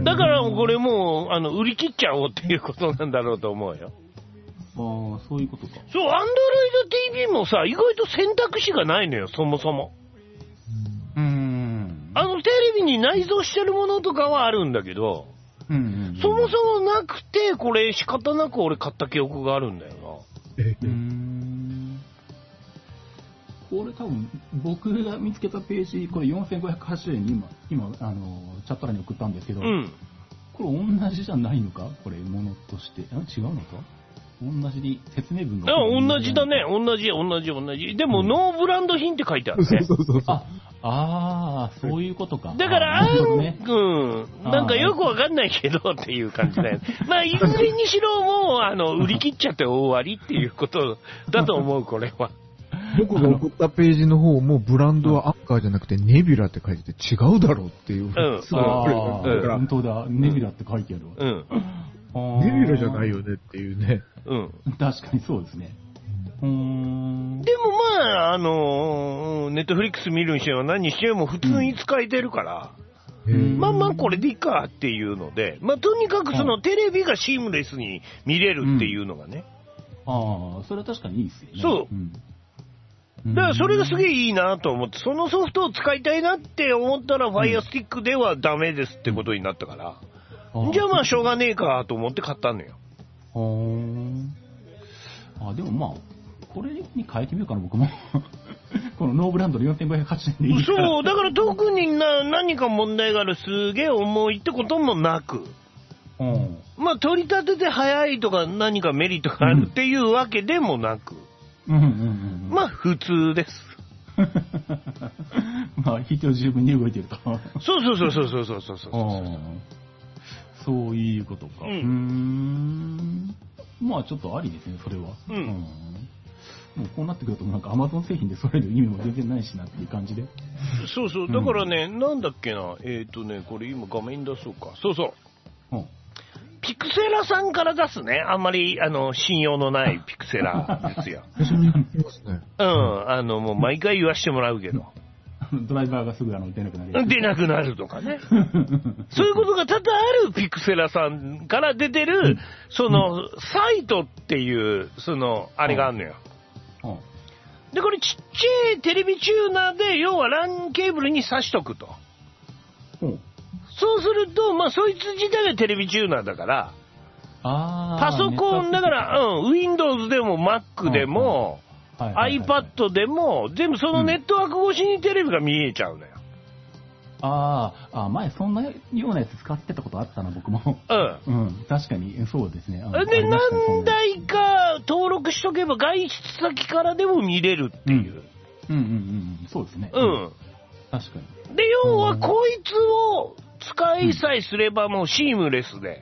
だからこれもう、あの、売り切っちゃおうっていうことなんだろうと思うよ。 ああ、そういうことか。 そう、Android ティーブイ もさ、意外と選択肢がないのよ、そもそも。 うーん。 あの、テレビに内蔵してるものとかはあるんだけど、 うんうんうん、 そもそもなくて、これ仕方なく俺買った記憶があるんだよな。 えうーん。これ多分、僕が見つけたページ、これよんせんごひゃくはちじゅうえんに今、今、あの、チャット欄に送ったんですけど、 うん。 これ同じじゃないのかこれ、ものとして。あ、違うのか同じに説明文が。 あ、同じだね。同じ、同じ、同じ。でも、うん、ノーブランド品って書いてあるね。 そうそうそう。 あ、あー、そういうことか。 だから、あー、ね、うん。なんかよくわかんないけどっていう感じだよね。まあ、いずれにしろもう、あの、売り切っちゃって終わりっていうことだと思う、これは。 僕が送ったページの方もブランドはアッカーじゃなくてネビュラって書いてて違うだろうっていう。うん。 ああ、本当だ。ネビュラって書いてあるわ。 うん。 ネビュラじゃないよねっていうね。 うん。 確かにそうですね。うーん。 でもまあ、あのー、ネットフリックス見るにしても何にしても普通に使えてるから、うん、まあまあこれでいいかっていうので、まあとにかくそのテレビがシームレスに見れるっていうのがね。 うん、ああ、それは確かにいいですよね。 そう。うんだからそれがすげえいいなと思って、そのソフトを使いたいなって思ったら Fire Stick ではダメですってことになったから、うん、じゃあまあしょうがねえかと思って買ったのよ。 ー。あ、でもまあ、これに変えてみようかな、僕も。このノーブランドのよんせんごひゃくはちじゅうえんでいいから。 そう、だから特にな何か問題がある、すげえ重いってこともなく。 うん、 まあ、取り立てて早いとか何かメリットがあるっていうわけでもなく。 うんうんうんうん、 まあ、普通です。 まあ、非常十分に動いてると。 そうそうそうそうそうそうそうそう。 そういうことか。うん。うーん。まあ、ちょっとありですね、それは。うん。うん、もうこうなってくると、なんか Amazon 製品で揃える意味も全然ないしなっていう感じで。 そうそう、だからね、うん、なんだっけな、えっ、ー、とね、これ今画面出そうか。そうそう。うん、ピクセラさんから出すね、あんまり、あの、信用のないピクセラですよ。うん、あの、もう毎回言わしてもらうけど。 ドライバーがすぐあの出なくなる。 出なくなるとかね。そういうことが多々あるピクセラさんから出てる、うん、その、サイトっていう、その、あれがあるのよ。うんうん、で、これちっちゃいテレビチューナーで、要はランケーブルに挿しとくと。うん、そうすると、まあ、そいつ自体がテレビチューナーだから、 あパソコンだから、うん、Windows でも Mac でも、はいはいはいはい、iPad でも、全部そのネットワーク越しにテレビが見えちゃうのよ。 うん、ああ、前そんなようなやつ使ってたことあったな、僕も。 うん。 うん、確かに、そうですね。 で、何台か登録しとけば外出先からでも見れるっていう。 うん、うん、うんうん、そうですね。 うん。 確かに。 で、要はこいつを使いさえすればもうシームレスで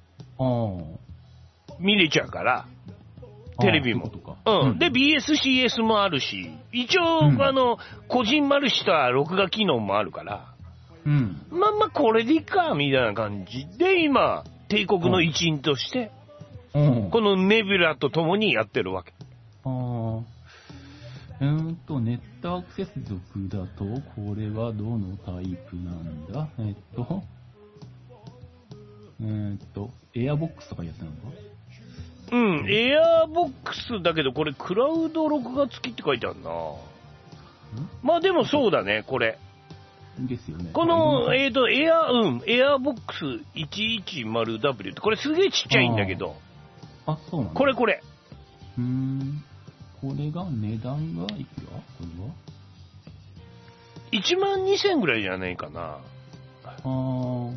見れちゃうから、テレビも。うん。で、ビーエスシーエス もあるし、一応、うん、あの、こじんまるした録画機能もあるから、うん。まあまあ、これでいいか、みたいな感じで、今、帝国の一員として、うん、このネビュラと共にやってるわけ。 ああ。えーっと、ネットワーク接続だと、これはどのタイプなんだえーっと、えーっと、エアボックスとかやつなのかうん、エアボックスだけど、これ、クラウド録画付きって書いてあるな。まあでもそうだね、これ。 ですよね。 この、えっと、エア、うん、エアボックス いちいちまるダブリュー って、これすげえちっちゃいんだけど。 あ、あそうなんだ。 これこれ。 うーん。これが値段がいくらこれは ? いちまんにせんぐらいじゃないかな。 あー。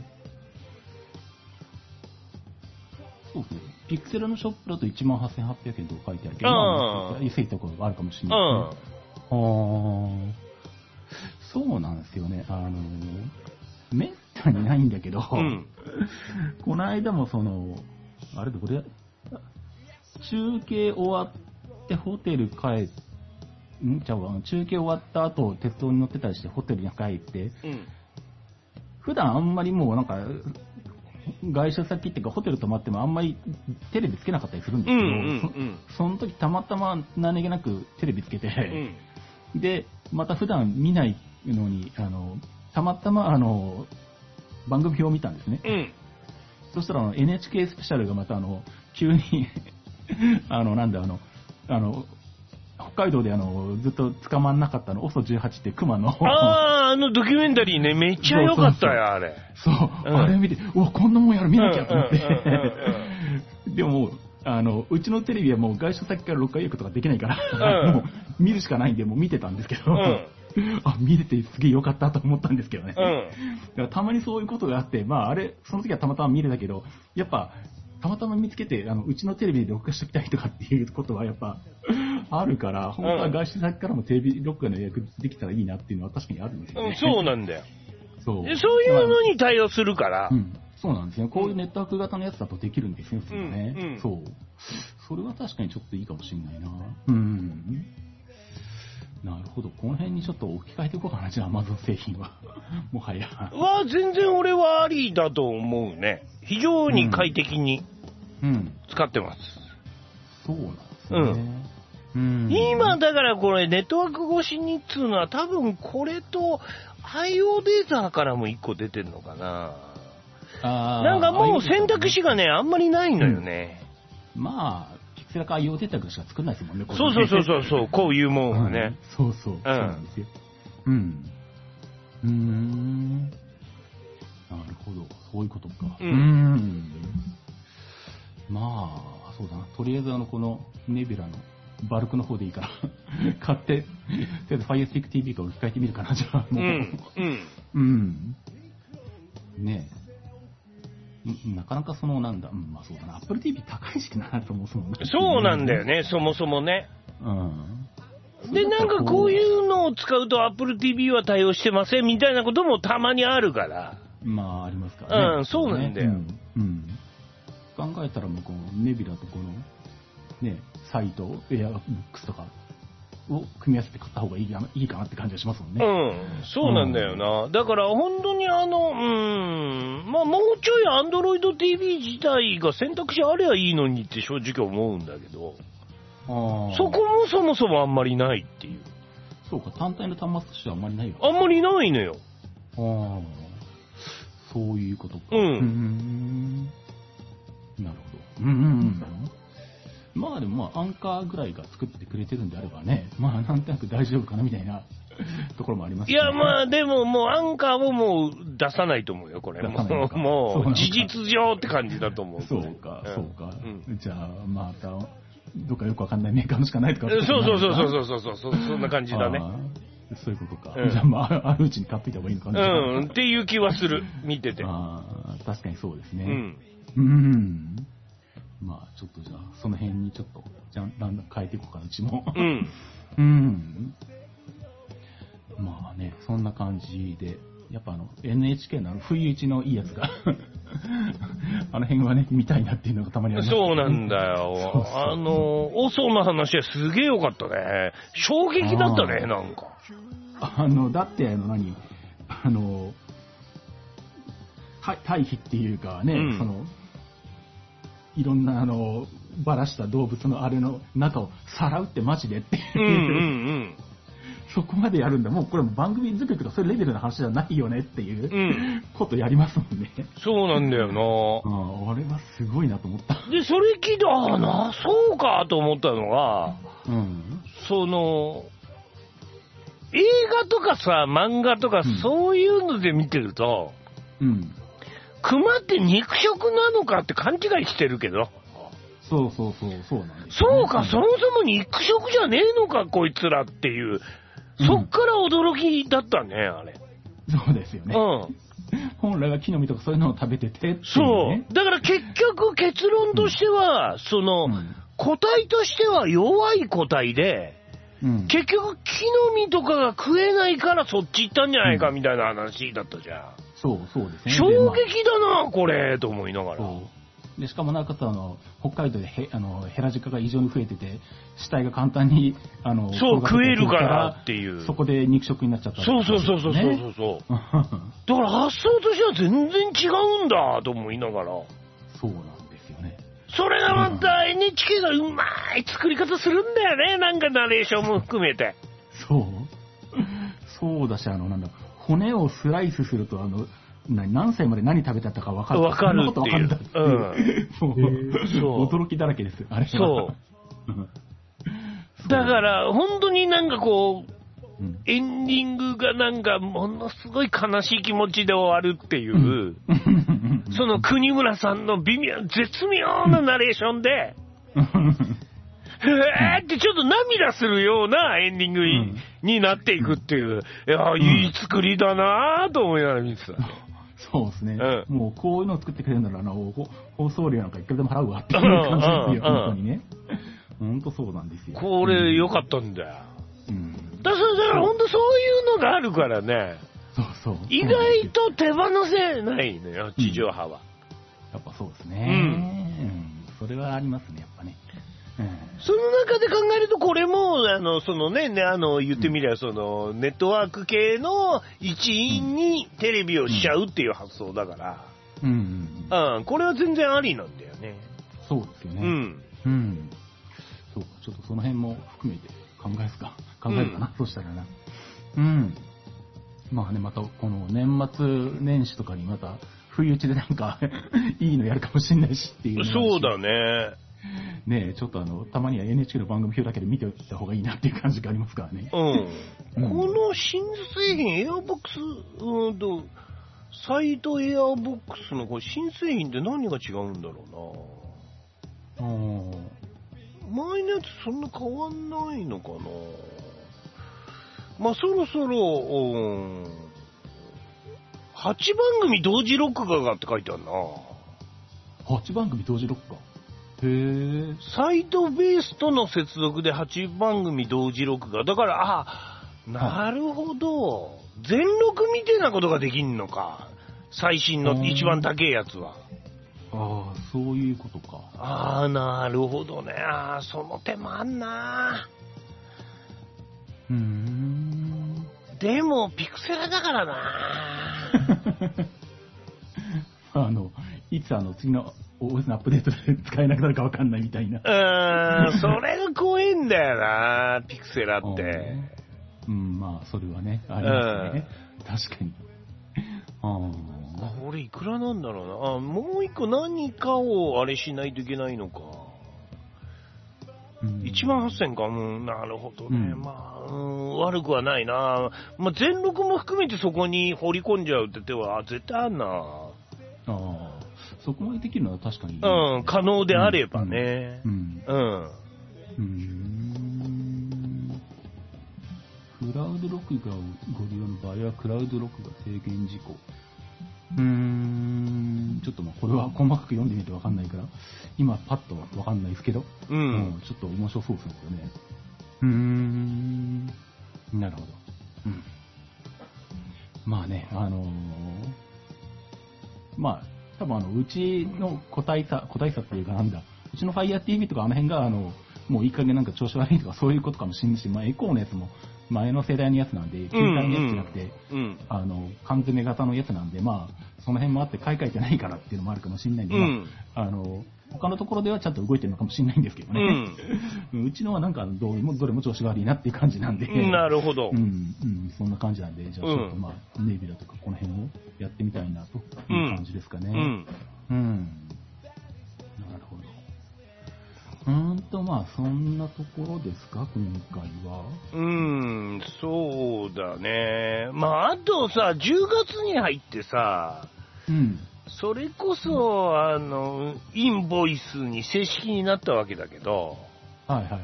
そうそう。ピクセルのショップだと いちまんはっせんはっぴゃくえんと書いてあるけど、まあ、安いところがあるかもしれないですね。あー。そうなんですよね。あの、めったにないんだけど、うん、この間もその、あれでこれ、中継終わってホテル帰って、んちゃうわ、中継終わった後、鉄道に乗ってたりしてホテルに帰って、うん、普段あんまりもうなんか、外出先っていうかホテル泊まってもあんまりテレビつけなかったりするんですけど、うんうんうん、そ, その時たまたま何気なくテレビつけて、うん、で、また普段見ないのに、あの、たまたまあの、番組表を見たんですね。うん、そしたらあの エヌエイチケー スペシャルがまたあの、急に、あの、なんだあの、あの、北海道であの、ずっと捕まんなかったの、オソじゅうはちって熊の。 ああ、あのドキュメンタリーね、めっちゃ良かったよ、あれ。 そう、うん、あれ見て、うわ、こんなもんやる、見なきゃと思って。でも、あの、うちのテレビはもう外出先から録画予約とかできないから、うん、もう見るしかないんで、もう見てたんですけど、うん、あ、見れてすげえ良かったと思ったんですけどね。うん、だからたまにそういうことがあって、まああれ、その時はたまたま見れたけど、やっぱ、たまたま見つけて、あの、うちのテレビで録画しておきたいとかっていうことはやっぱ、あるから、本当は外出先からもテレビ録画の予約できたらいいなっていうのは確かにあるんですよね。 うん、そうなんだよ。 そう。 そういうのに対応するから。 うん。そうなんですよ。こういうネットワーク型のやつだとできるんですよ、それね、うんうん。そう。それは確かにちょっといいかもしれないな。うん。なるほど。この辺にちょっと置き換えていこうかな、じゃあ、Amazon 製品は。もはや。 は、全然俺はありだと思うね。非常に快適に使ってます。 うん、そうなんですね。 うん。うん、今、だからこれ、ネットワーク越しにっつうのは、多分これと、アイオー データからもいっこ出てんのかな。あなんかもう選択肢がね、あんまりないのよね。 うん、まあ、ピクセルか アイオー データしか作んないですもんね、これね。 そうそうそうそうそう、こういうもんはね。 うん、そうそう、うん、そうなんですよ。うん。うーん。なるほど、そういうことか。うん。うんまあ、 そうだな。とりあえずあの、このネビュラのバルクの方でいいから、買って、とりあえず Fire Stick ティーブイ から置き換えてみるかな、じゃあ。もう。うん。うん。ねえ。なかなかその、なんだ、うん、まあそうだな。Apple ティーブイ 高いしな、そもそも。 そうなんだよね、そもそもね。 うん。 で、なんかこういうのを使うと Apple ティーブイ は対応してませんみたいなこともたまにあるから。 まあ、ありますからね。 うん、そうなんだよ。うん。 うん、考えたらもうこのネビュラとこの、ね、サイト、エアボックスとかを組み合わせて買った方がいいかな、いいかなって感じがしますもんね。 うん、そうなんだよな。うん、だから本当にあの、うん、まあもうちょい Android ティーブイ 自体が選択肢あればいいのにって正直思うんだけど、あそこもそもそもあんまりないっていう。 そうか、単体の端末としてはあんまりないよ。 あんまりないのよ。 ああ、そういうことか。 うん。うん、なるほど。うんうんうん。まあでもまあアンカーぐらいが作ってくれてるんであればね、まあなんとなく大丈夫かなみたいなところもありますね。 いやまあでももうアンカーをもう出さないと思うよ、これ。もう、もう事実上って感じだと思う。 そうか、そうか。うん、じゃあまた、どっかよくわかんないメーカーのしかないとか。 そうそうそうそうそうそうそう、そんな感じだね。 そういうことか。うん、じゃあまあ、あるうちに買っていた方がいいのかな。 うん、っていう気はする、見てて。 ああ、確かにそうですね。 うん。 うん。まあ、ちょっとじゃあ、その辺にちょっと、じゃあ、だんだん変えていこうかな、うちも。 うん。 うん。まあね、そんな感じで、やっぱあの、エヌエイチケー のあの、不意打ちのいいやつが、あの辺はね、見たいなっていうのがたまにあります、ね。 そうなんだよ。そうそう、あの、オソの話はすげえよかったね。衝撃だったね、なんか。 あの、だって、あの、何あの、対比っていうかね、うん、その、いろんな、あの、ばらした動物のあれの中をさらうってマジでっていう。うんうんうん。そこまでやるんだ。もうこれも番組作りとかそういうレベルの話じゃないよねっていうことやりますもんね。 そうなんだよな。 ああれはすごいなと思った。 で、それ聞いて、ああな、そうかと思ったのが、 うん、 その、映画とかさ、漫画とかそういうので見てると、 うん。 熊って肉食なのかって勘違いしてるけど。 そうそうそう、そうなんです、ね。 そうか、そもそも肉食じゃねえのか、こいつらっていう。そっから驚きだったね、あれ。 そうですよね。 うん。 本来は木の実とかそういうのを食べててっていう、ね。 そう。だから結局結論としては、うん、その、うん、個体としては弱い個体で、うん、結局木の実とかが食えないからそっち行ったんじゃないかみたいな話だったじゃん。 そう、そうですね。 衝撃だな、まあ、これ、と思いながら。 でしかもなおかつあの北海道でへあのヘラジカが異常に増えてて死体が簡単にあのそう食えるからっていうそこで肉食になっちゃった、 ね、そうそうそうそうそうそうだから発想としては全然違うんだと思いながらそうなんですよね。 それがまた エヌエイチケー がうまい作り方するんだよね、なんかナレーションも含めてそうそうだしあのなんだ骨をスライスするとあの何歳まで何食べてたか分かる。 分かるっていう。 うん、驚きだらけですあれは。 そう。だから本当になんかこう、うん、エンディングがなんかものすごい悲しい気持ちで終わるっていう、うん、その国村さんの微妙絶妙なナレーションで。へーってちょっと涙するようなエンディングに、うん、になっていくっていう、いや、うん、いい作りだなぁと思いながら見てた。 そうですね、うん。もうこういうのを作ってくれるなら、あの、放送料なんかいくらでも払うわっていう感じですよ、本当にね。本当そうなんですよ。 これ良かったんだよ。うん。だから本当そういうのがあるからね。 そうそう。 意外と手放せないのよ、地上波は。 うん、やっぱそうですね。うん。うん、それはありますね、やっぱね。 うん、その中で考えるとこれもあのそのね、ねあの言ってみれば、うん、そのネットワーク系の一員にテレビをしちゃうっていう発想だから、 うんうんうん、これは全然ありなんだよね。 そうですよね。 うん、 うん、そうか、ちょっとその辺も含めて考えすか考えるかな、うん、そうしたらな。うん。まあね、またこの年末年始とかにまた不意打ちでなんかいいのやるかもしれないしっていう。 そうだね。 ねえ、ちょっとあの、たまには エヌエイチケー の番組表だけで見ておいた方がいいなっていう感じがありますからね。 うん。うん、この新製品、エアボックス、うんと、サイドエアボックスのこれ新製品って何が違うんだろ前のやつそんな変わんないのかな。まあ、そろそろ、うん、はちばん組同時録画がって書いてあるな。 はちばん組同時録画。へえ。 サイドベースとの接続ではちばん組同時録画。だから、あ、なるほど。全録みたいなことができんのか。最新の一番高いやつは。 ああ、そういうことか。 ああ、なるほどね。ああ、その手もあんな。 うーん。 でも、ピクセルだからな。 あの、いつあの、次の オーエス のアップデートで使えなくなるかわかんないみたいな。 うーん、それが怖いんだよな、ピクセラって。 うん、まあ、それはね、ありますね。確かに。あこれいくらなんだろうな。あ、もう一個何かをあれしないといけないのか。うん、いちまんはっせんか。うん、なるほどね。うん、まあ、うん、悪くはないな。まあ、全録も含めてそこに放り込んじゃうって手は絶対あんな。ああ、そこまでできるのは確かに、ね。 うん、可能であればね。うん。うん。うんうーん、クラウド録画をご利用の場合は、クラウド録画制限事項。うーん、ちょっとまあこれは細かく読んでみてわかんないから、今パッとわかんないですけど、うん、うん、ちょっと面白そうですよね。うーん、なるほど。うん。まあね、あのー、まあ、多分あの、うちの個体差、個体差っていうかなんだ、うちの Fire ティーブイ とかあの辺が、あの、もういい加減なんか調子悪いとかそういうことかもしれないし、まあエコーのやつも前の世代のやつなんで、旧体のやつじゃなくて、うんうん、あの、缶詰型のやつなんで、まあ、その辺もあって買い替えてないからっていうのもあるかもしれないんで、うん、まあ、あの、他のところではちゃんと動いてるのかもしれないんですけどね。うん、うちのはなんかどうもどれも調子が悪いなっていう感じなんで。 なるほど。 うん、うん、そんな感じなんで、じゃあちょっとまあ、ネイビラとかこの辺をやってみたいなという感じですかね。うん。うん、なるほど。うーんと、まあ、そんなところですか、今回は。 うーん、そうだね。まあ、あとさ、じゅうがつに入ってさ、うん。それこそ、あの、インボイスに正式になったわけだけど、 はいはいはいはい。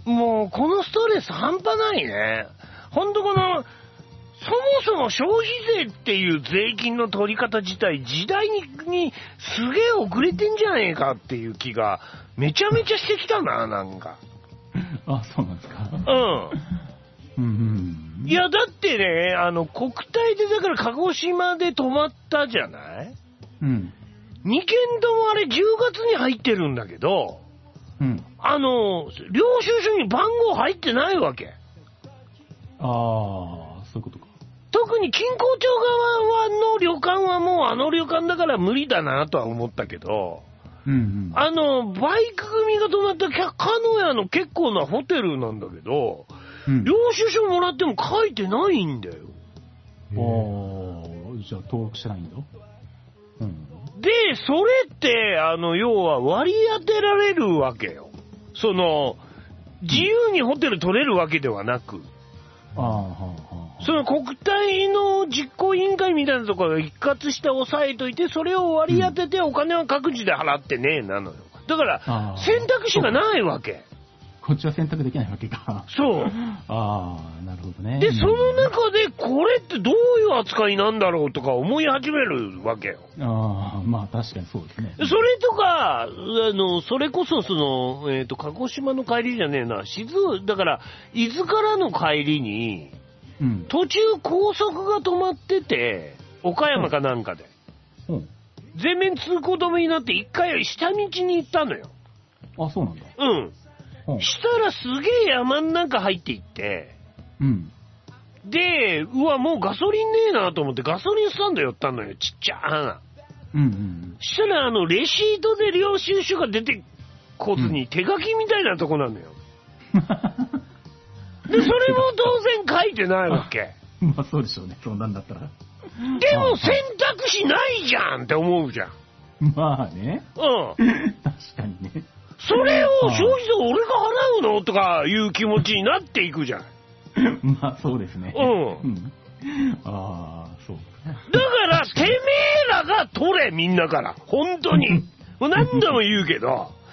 もう、このストレス半端ないね。ほんとこの、そもそも消費税っていう税金の取り方自体、時代に、にすげえ遅れてんじゃねえかっていう気が、めちゃめちゃしてきたな、なんか。 あ、そうなんですか。 うん。うんうん、いや、だってね、あの、国体でだから鹿児島で止まったじゃない？うん。にけんともあれじゅうがつに入ってるんだけど、うん。あの、領収書に番号入ってないわけ。 ああ、そういうことか。 特に金光町側の旅館はもうあの旅館だから無理だなとは思ったけど、うんうん、あの、バイク組が止まった鹿屋の結構なホテルなんだけど、うん、領収書もらっても書いてないんだよ。 ああ、じゃあ登録してないんだ。 うん、で、それって、あの、要は割り当てられるわけよ。その、自由にホテル取れるわけではなく、ああ、はあ、はあ、その国体の実行委員会みたいなところを一括して押さえといて、それを割り当ててお金は各自で払ってねえなのよ。だから、選択肢がないわけ。 こっちは選択できないわけか。 そう。 ああ、なるほどね。 で、その中で、これってどういう扱いなんだろうとか思い始めるわけよ。 ああ、まあ確かにそうですね。 それとか、あの、それこそその、えっと、鹿児島の帰りじゃねえな、静だから、伊豆からの帰りに、うん、途中高速が止まってて、岡山かなんかで。うん。全面通行止めになって一回下道に行ったのよ。 あ、そうなんだ。 うん。したらすげえ山ん中入っていって、うん。で、うわ、もうガソリンねえなと思ってガソリンスタンド寄ったのよ、ちっちゃな。うんうん。したら、あの、レシートで領収書が出てこずに手書きみたいなとこなのよ。うん、で、それも当然書いてないわけ。 まあそうでしょうね、そんなんだったら。 でも選択肢ないじゃんって思うじゃん。 まあね。うん。確かにね。 それを消費税俺が払うのとかいう気持ちになっていくじゃん。 まあそうですね。うん。うん、ああ、そう。 だからてめえらが取れみんなから。本当に。何度も言うけど、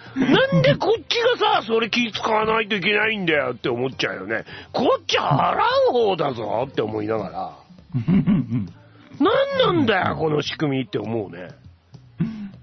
なんでこっちがさ、それ気使わないといけないんだよって思っちゃうよね。こっち払う方だぞって思いながら。なんなんだよ、この仕組みって思うね。 うん。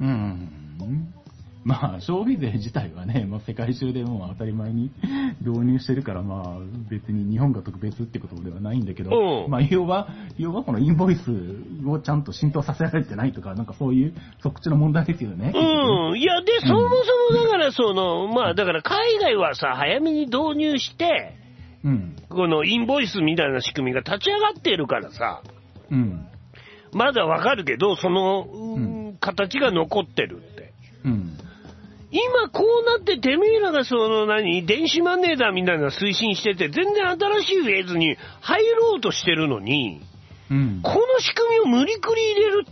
まあ、消費税自体はね、まあ、世界中でもう当たり前に導入してるから、まあ、別に日本が特別ってことではないんだけど、うん、まあ、要は、要はこのインボイスをちゃんと浸透させられてないとか、なんかそういう、そっちの問題ですよね。 うん。いや、で、そもそもだから、その、まあ、だから海外はさ、早めに導入して、うん、このインボイスみたいな仕組みが立ち上がっているからさ、うん、まだわかるけど、その、うん、形が残ってるって。うん今こうなっててめえらがその何電子マネーだみたいな推進してて全然新しいフェーズに入ろうとしてるのに、うん、この仕組みを無理くり入れるって、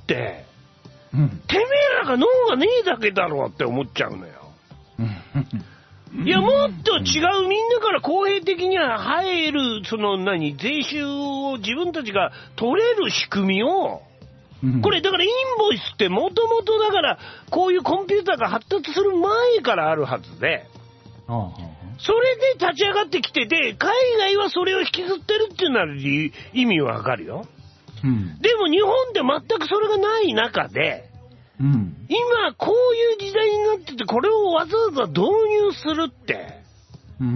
うん、てめえらが脳がねえだけだろうって思っちゃうのよ。いやもっと違うみんなから公平的には入るその何税収を自分たちが取れる仕組みをこれだからインボイスってもともとだからこういうコンピューターが発達する前からあるはずで、それで立ち上がってきてて海外はそれを引きずってるっていうのは意味はわかるよ、うん、でも日本で全くそれがない中で、うん、今こういう時代になっててこれをわざわざ導入するって、うん、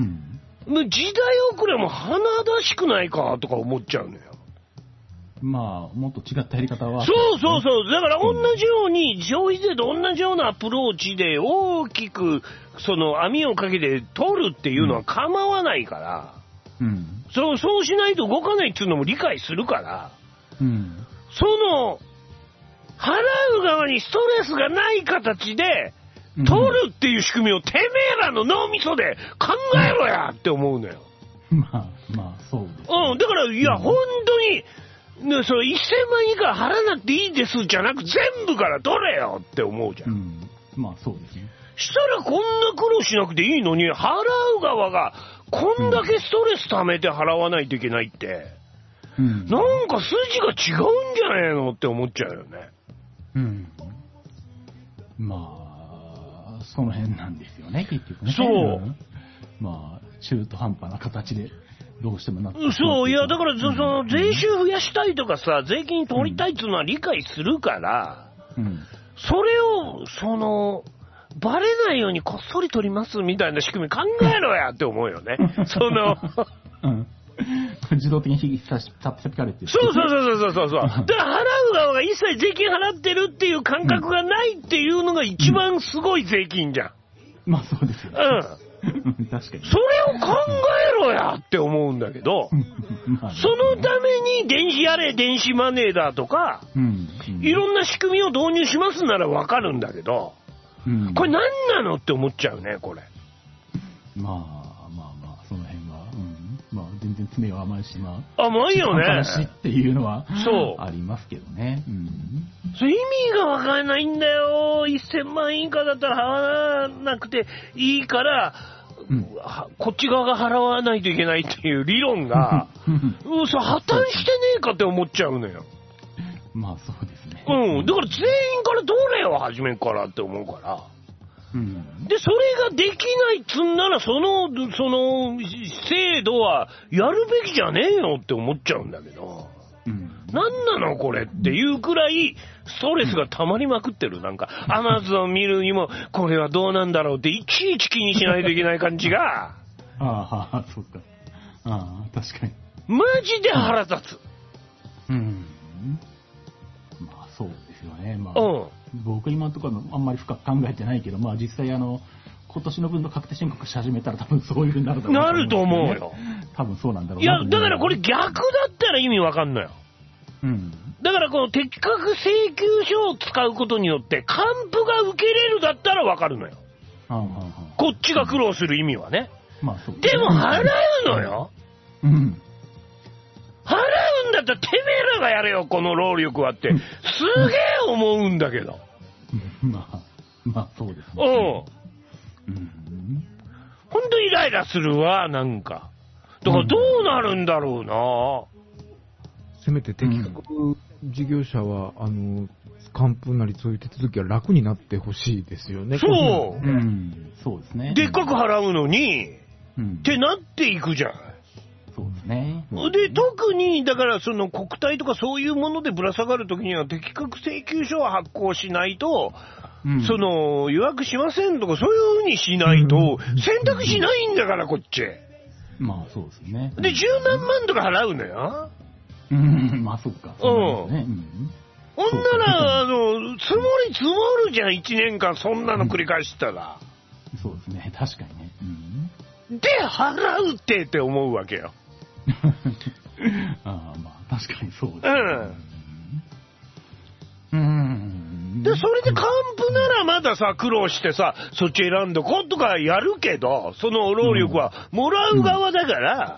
もう時代遅れも華々しくないかとか思っちゃうのよ。 まあ、もっと違ったやり方は、ね。 そうそうそう。だから同じように、消費税と同じようなアプローチで大きく、その網をかけて取るっていうのは構わないから、うん、そう、そうしないと動かないっていうのも理解するから、うん、その、払う側にストレスがない形で、取るっていう仕組みをてめえらの脳みそで考えろやって思うのよ。 まあ、まあ、そうです、ね。 うん、だから、いや、うん、本当に、ね、そのいっせんまん以下払わなくていいですじゃなく全部から取れよって思うじゃん、うん、 まあそうですね。 したらこんな苦労しなくていいのに払う側がこんだけストレス溜めて払わないといけないって、うん、なんか筋が違うんじゃねえのって思っちゃうよね。 うんまあその辺なんですよね結局ね。 そう、うん、 まあ中途半端な形でどうしてもなってそう、いや、だから、その、税収増やしたいとかさ、税金取りたいっていうのは理解するから、うん、それを、その、バレないようにこっそり取りますみたいな仕組み考えろやって思うよね。その、 うん、自動的に差し引かれてる。 そうそうそうそうそうそう。だから払う側が一切税金払ってるっていう感覚がないっていうのが一番すごい税金じゃん。 うん、まあそうですよね。うん確かに。 それを考えろやって思うんだけど、まあね、そのために電子やれ電子マネーだとか、うんうん、いろんな仕組みを導入しますならわかるんだけど、うん、これ何なのって思っちゃうねこれ。 まあまあまあその辺は、うん、まあ全然詰めは甘いしまあ甘いよね。 話っていうのはそうありますけどね。うん、 それ意味がわからないんだよ。いっせんまん以下だったら払わなくていいから。うん、こっち側が払わないといけないっていう理論が、うん、そう破綻してねえかって思っちゃうのよ。 まあそうですね。 うん、だから全員から取れよ初めからって思うから。うん、でそれができないっつんならそのその制度はやるべきじゃねえよって思っちゃうんだけど。うん、何なのこれっていうくらいストレスが溜まりまくってる。なんかアマゾン見るにもこれはどうなんだろうっていちいち気にしないといけない感じがああそっかああ確かにマジで腹立つ。 うん、うん、まあそうですよね。まあ、うん、僕今のところあんまり深く考えてないけどまあ実際あの今年の分の確定申告し始めたら多分そういう風になるだろう、ね、 なると思うよ。 多分そうなんだろうな。 いやだからこれ逆だったら意味わかんのよ。うん、だからこの適格請求書を使うことによって還付が受けれるだったらわかるのよ。はんはんはんこっちが苦労する意味はね。まあそうですね。でも払うのよ。うん。払うんだったらてめえらがやれよこの労力はってすげえ思うんだけど。 まあまあそうですね。 うん。うん。ほんとイライラするわなんか。だからどうなるんだろうな。 せめて適格事業者は、うん、あの還付なりそういう手続きは楽になってほしいですよね。 そう、 うん、そうですね。 でっかく払うのに、うん、ってなっていくじゃん。 そうですね。 で、特に、だからその国体とかそういうものでぶら下がるときには適格請求書を発行しないと、うん、その予約しませんとかそういうふうにしないと選択しないんだからこっち。 まあそうですね。 で、十何万とか払うのよ。 うん、まあそっか。 うん。ね、うん。ほんなら、あの、積もり積もるじゃん、一年間そんなの繰り返したら。 うん、そうですね、確かにね。 うん、で、払うってって思うわけよ。 ああ、まあ確かにそうですね。 うん。うん。で、それで還付ならまださ、苦労してさ、そっち選んでこうとかやるけど、その労力はもらう側だから、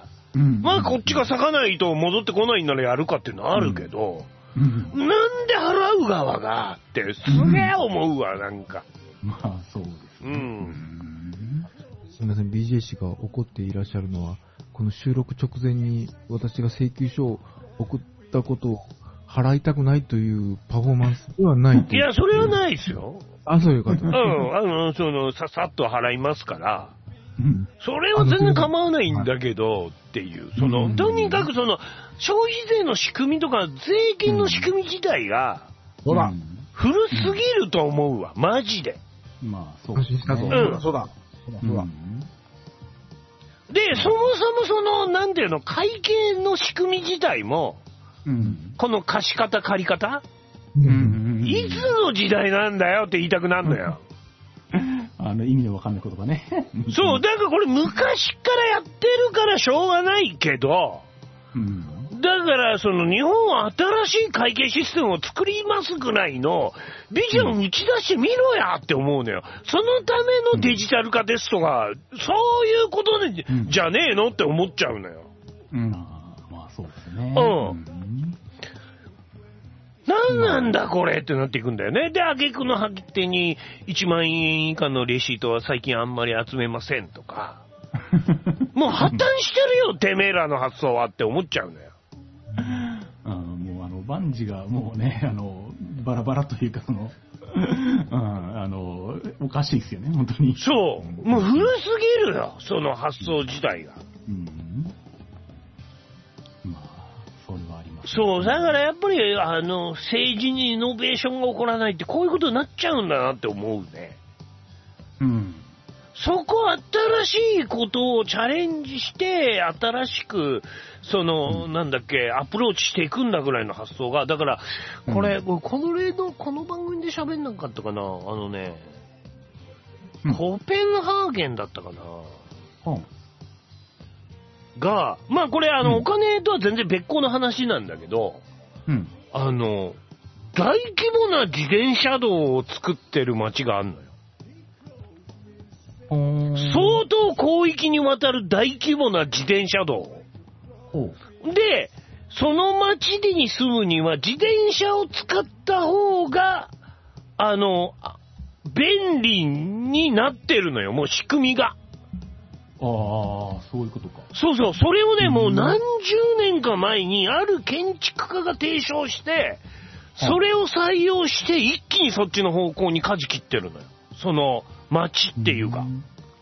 うん、まあこっちが咲かないと戻ってこないんならやるかっていうのはあるけど、うん、なんで払う側がってすげえ思うわ、なんか。 まあそうですね。うん。 すみません、ビージェー 氏が怒っていらっしゃるのは、この収録直前に私が請求書を送ったことを払いたくないというパフォーマンスではないという。 いや、それはないですよ。 あ、そういうこと。 うん、あの、その、ささっと払いますから、うん、それは全然構わないんだけど、っていう、その、うん、とにかくその、消費税の仕組みとか、税金の仕組み自体が、 うん、 古すぎると思うわ、マジで。 まあ、そうですね。 うん、そうだ、そうだ。そうだ。 で、そもそもその、なんていうの、会計の仕組み自体も、うん、この貸し方借り方、うん、いつの時代なんだよって言いたくなるのよ。 あの意味のわかんない言葉ね。 そう、だからこれ昔からやってるからしょうがないけど、うん、だからその日本は新しい会計システムを作りますぐらいのビジョン打ち出してみろやって思うのよ。そのためのデジタル化ですとか、うん、そういうことで、うん、じゃねえのって思っちゃうのよ。 うん、まあそうですね。 うん。何なんだこれってなっていくんだよね。で、挙句の果てにいちまんえん以下のレシートは最近あんまり集めませんとか。もう破綻してるよ、てめえらの発想はって思っちゃうんだよ。 あもうあの、万事がもうね、あの、バラバラというか、その、あの、おかしいですよね、本当に。 そう。もう古すぎるよ、その発想自体が。うんそう、だからやっぱり、あの、政治にイノベーションが起こらないってこういうことになっちゃうんだなって思うね。うん。そこ新しいことをチャレンジして、新しく、その、うん、なんだっけ、アプローチしていくんだぐらいの発想が、だから、これ、うん、この例の、この番組で喋んなかったかな、あのね、うん、コペンハーゲンだったかな。うんが、まあこれあの、うん、お金とは全然別個の話なんだけど、うん、あの、大規模な自転車道を作ってる街があるのよ。相当広域にわたる大規模な自転車道。で、その街に住むには自転車を使った方が、あの、便利になってるのよ、もう仕組みが。 ああ、そういうことか。 そうそう、それをね、もう何十年か前にある建築家が提唱して、それを採用して一気にそっちの方向に舵切ってるのよ。その街っていうか。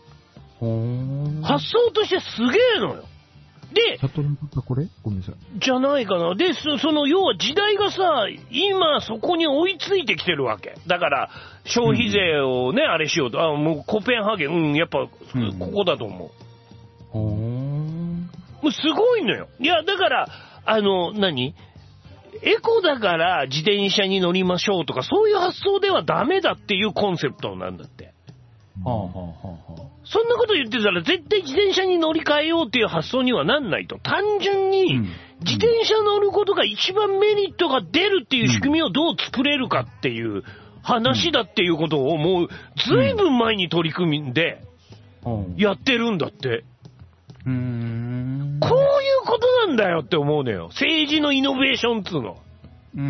発想としてすげえのよ。で、 これごめんなさい。 じゃないかな。で、そ, その要は時代がさ、今そこに追いついてきてるわけ。だから消費税をね、うん、あれしようと。あ、もうコペンハーゲン、うん、やっぱ、うん、ここだと思う。もうすごいのよ。いや、だから、あの、何エコだから自転車に乗りましょうとか、そういう発想ではダメだっていうコンセプトなんだって。はあはあはあ、そんなこと言ってたら絶対自転車に乗り換えようっていう発想にはなんないと。単純に自転車乗ることが一番メリットが出るっていう仕組みをどう作れるかっていう話だっていうことをもう随分前に取り組んでやってるんだって。うーん、こういうことなんだよって思うのよ。政治のイノベーションっつうの。 うん。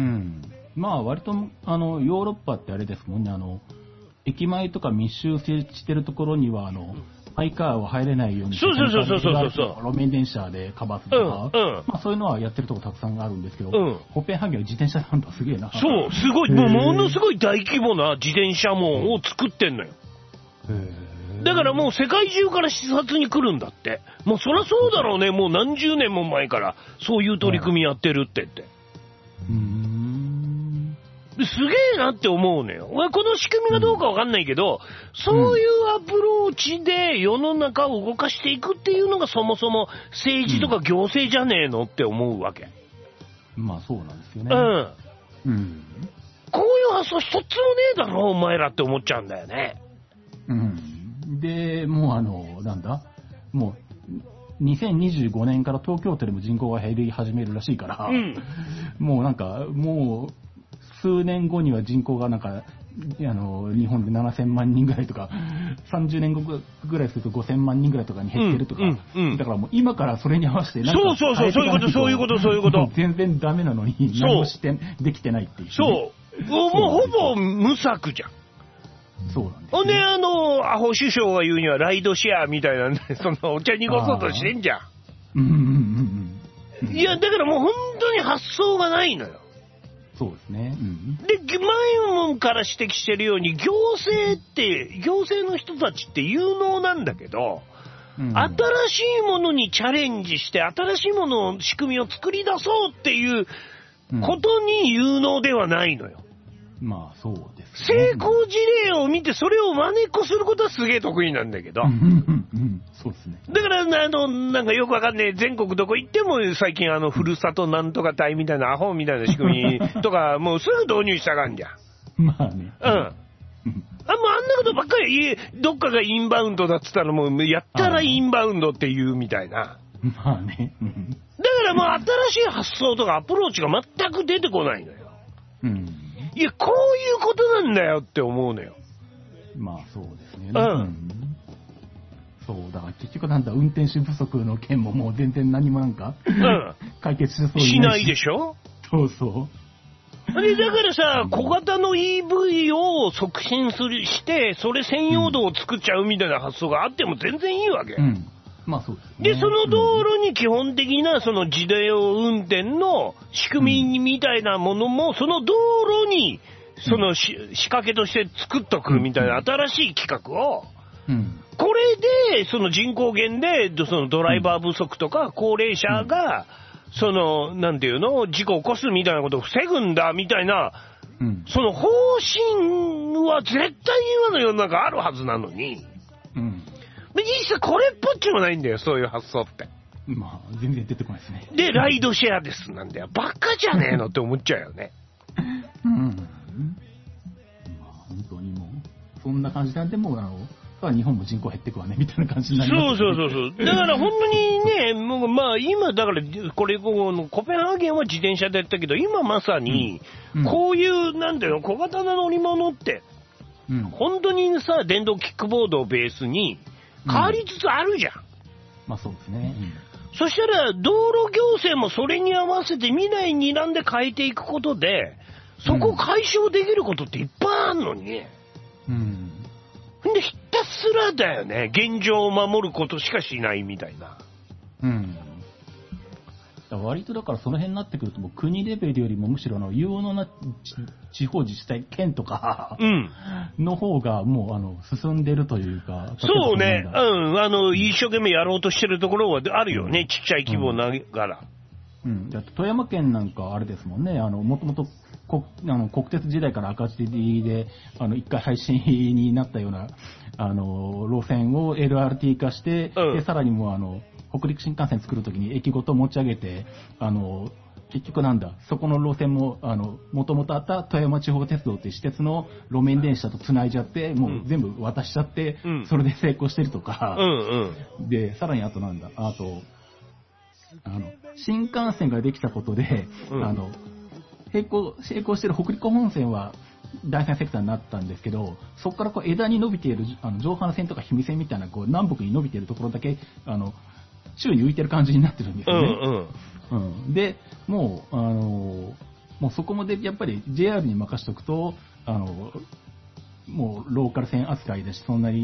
まあ割とあのヨーロッパってあれですもんね、あの駅前とか密集してるところにはあのハイカーは入れないように、 そうそうそうそうそうそう。 路面電車でカバーするとか、うんうん、まあそういうのはやってるとこたくさんあるんですけど、うん、コペンハーゲンは自転車なんだすげえな。 そう、すごい、もうものすごい大規模な自転車網を作ってんのよ。へだからもう世界中から視察に来るんだって。もうそりゃそうだろうね、もう何十年も前からそういう取り組みやってるってって。うーんすげえなって思うのよ。この仕組みがどうかわかんないけど、そういうアプローチで世の中を動かしていくっていうのがそもそも政治とか行政じゃねえのって思うわけ。 うん、まあそうなんですよね。 うん。うん。こういう発想一つもねえだろ、お前らって思っちゃうんだよね。 うん。で、もうあの、なんだもう、にせんにじゅうごねんから東京都でも人口が減り始めるらしいから、うん、もうなんか、もう、数年後には人口がなんか、あの、日本でななせんまんにんぐらいとか、さんじゅうねんごぐらいするとごせんまんにんぐらいとかに減ってるとか、うんうんうん、だからもう今からそれに合わせてなんか、 そうそうそう、そういうこと、そういうこと、そういうこと。 全然ダメなのに、何もして、できてないっていう、ね。 そう。もうほぼ無策じゃん。 そうなんです、ね。 ほんで、あの、アホ首相が言うにはライドシェアみたいなんで、その、お茶濁そうとしてんじゃん。うんうんうんうん。いや、だからもう本当に発想がないのよ。 そうですね。うん、 で、前もから指摘してるように、行政って、行政の人たちって有能なんだけど、うん、新しいものにチャレンジして、新しいものの仕組みを作り出そうっていうことに有能ではないのよ。 うん、まあ、そうですね。 成功事例を見て、それを真似っこすることはすげえ得意なんだけど。 そうですね。 だから、あの、なんかよくわかんない、全国どこ行っても最近あの、ふるさとなんとか隊みたいなアホみたいな仕組みとか、もうすぐ導入したがんじゃん。 まあね。 うん。あ、もうあんなことばっかり、どっかがインバウンドだっつったらもう、やったらインバウンドって言うみたいな。 まあね。 だからもう新しい発想とかアプローチが全く出てこないのよ。うん。いや、こういうことなんだよって思うのよ。 まあそうですね。うん。そう、だから結局なんだ、運転手不足の件ももう全然何もなんか、うん、解決しそうにないし。 しないでしょ？ そうそう。 で、だからさ、小型の イーブイ を促進する、して、それ専用道を作っちゃうみたいな発想があっても全然いいわけ。うん。 まあそうですね。 で、その道路に基本的なその自動運転の仕組みみたいなものも、その道路に、そのし、うん、仕掛けとして作っとくみたいな新しい企画を、うん、これで、その人口減で、そのドライバー不足とか高齢者が、その、なんていうの、事故を起こすみたいなことを防ぐんだみたいな、うん、その方針は絶対に今の世の中あるはずなのに、うん、実際これっぽっちもないんだよ、そういう発想って。 まあ、全然出てこないですね。 で、ライドシェアですなんだよ。バカじゃねえのって思っちゃうよね。うん。まあ、本当にもう、そんな感じなんで、もう、あの、日本も人口減ってくわねみたいな感じになります、ね、 そうそうそうそう。だから本当にね、もうまあ今だからこれこのコペンハーゲンは自転車でやったけど、今まさにこういうなんだよ小型な乗り物って、うん、本当にさ電動キックボードをベースに変わりつつあるじゃん。うん、 まあそうですね。うん、 そしたら道路行政もそれに合わせて未来にらんで変えていくことで、そこを解消できることっていっぱいあるのに。うん。で、ひたすらだよね。現状を守ることしかしないみたいな。うん。 割とだからその辺になってくると、もう国レベルよりもむしろあの有能な地方自治体、県とか、うん、の方がもうあの進んでるというか。 そうね。うん。あの、一生懸命やろうとしてるところはあるよね。うん、ちっちゃい規模ながら。 うん。だって富山県なんかあれですもんね。あの、もともと国、あの国鉄時代から赤字で、あの、一回廃止になったような、あの、路線を エルアールティー 化して、うん、で、さらにもうあの、北陸新幹線作るときに駅ごと持ち上げて、あの、結局なんだ、そこの路線も、あの、もともとあった富山地方鉄道っていう私鉄の路面電車と繋いじゃって、もう全部渡しちゃって、うん、それで成功してるとか、うんうん、で、さらにあとなんだ、あと、あの、新幹線ができたことで、うん、あの、並行、並行してる北陸本線は第三セクターになったんですけど、そこからこう枝に伸びている、あの、上半線とか氷見線みたいな、こう、南北に伸びているところだけ、あの、宙に浮いてる感じになってるんですよね。うんうんうん、で、もう、あの、もうそこもで、やっぱり ジェイアール に任せておくと、あの、もうローカル線扱いだし、そんなに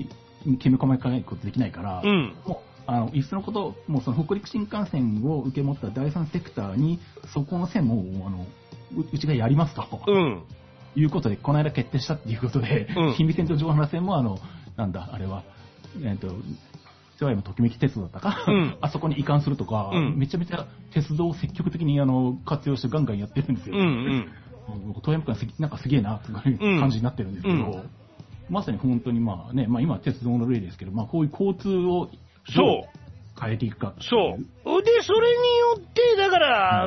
きめ細かいことできないから、うん、もうあのいっそのこと、もうその北陸新幹線を受け持った第三セクターに、そこの線もあの う, うちがやりますと、うん、いうことで、この間決定したっていうことで、うん、氷見線と城原線も、あの、なんだ、あれは、えっと、瀬山ときめき鉄道だったか、うん、あそこに移管するとか、うん、めちゃめちゃ鉄道を積極的にあの活用してガンガンやってるんですよ。うんうん富山県なんかすげえなという感じになってるんですけど、うん、まさに本当にまあね、まあ今は鉄道の例ですけど、まあこういう交通をそう変えていくか。 そう。で、それによって、だから、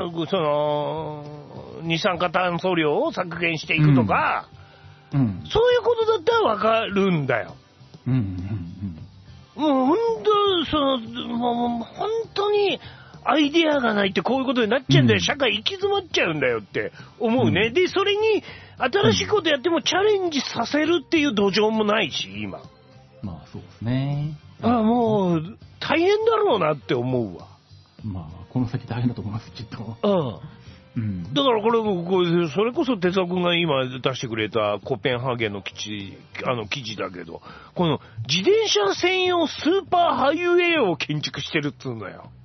うん、その、二酸化炭素量を削減していくとか、うんうん、そういうことだったらわかるんだよ。うんうんうん、もう本当、その、もう本当に、アイデアがないってこういうことになっちゃうんだよ、うん、社会行き詰まっちゃうんだよって思うね、うん、でそれに新しいことやってもチャレンジさせるっていう土壌もないし今まあそうですねああもう大変だろうなって思うわまあこの先大変だと思いますきっとうん、うん、だからこれこれそれこそ哲夫君が今出してくれたコペンハーゲンの記事あの記事だけどこの自転車専用スーパーハイウェイを建築してるっつうのよ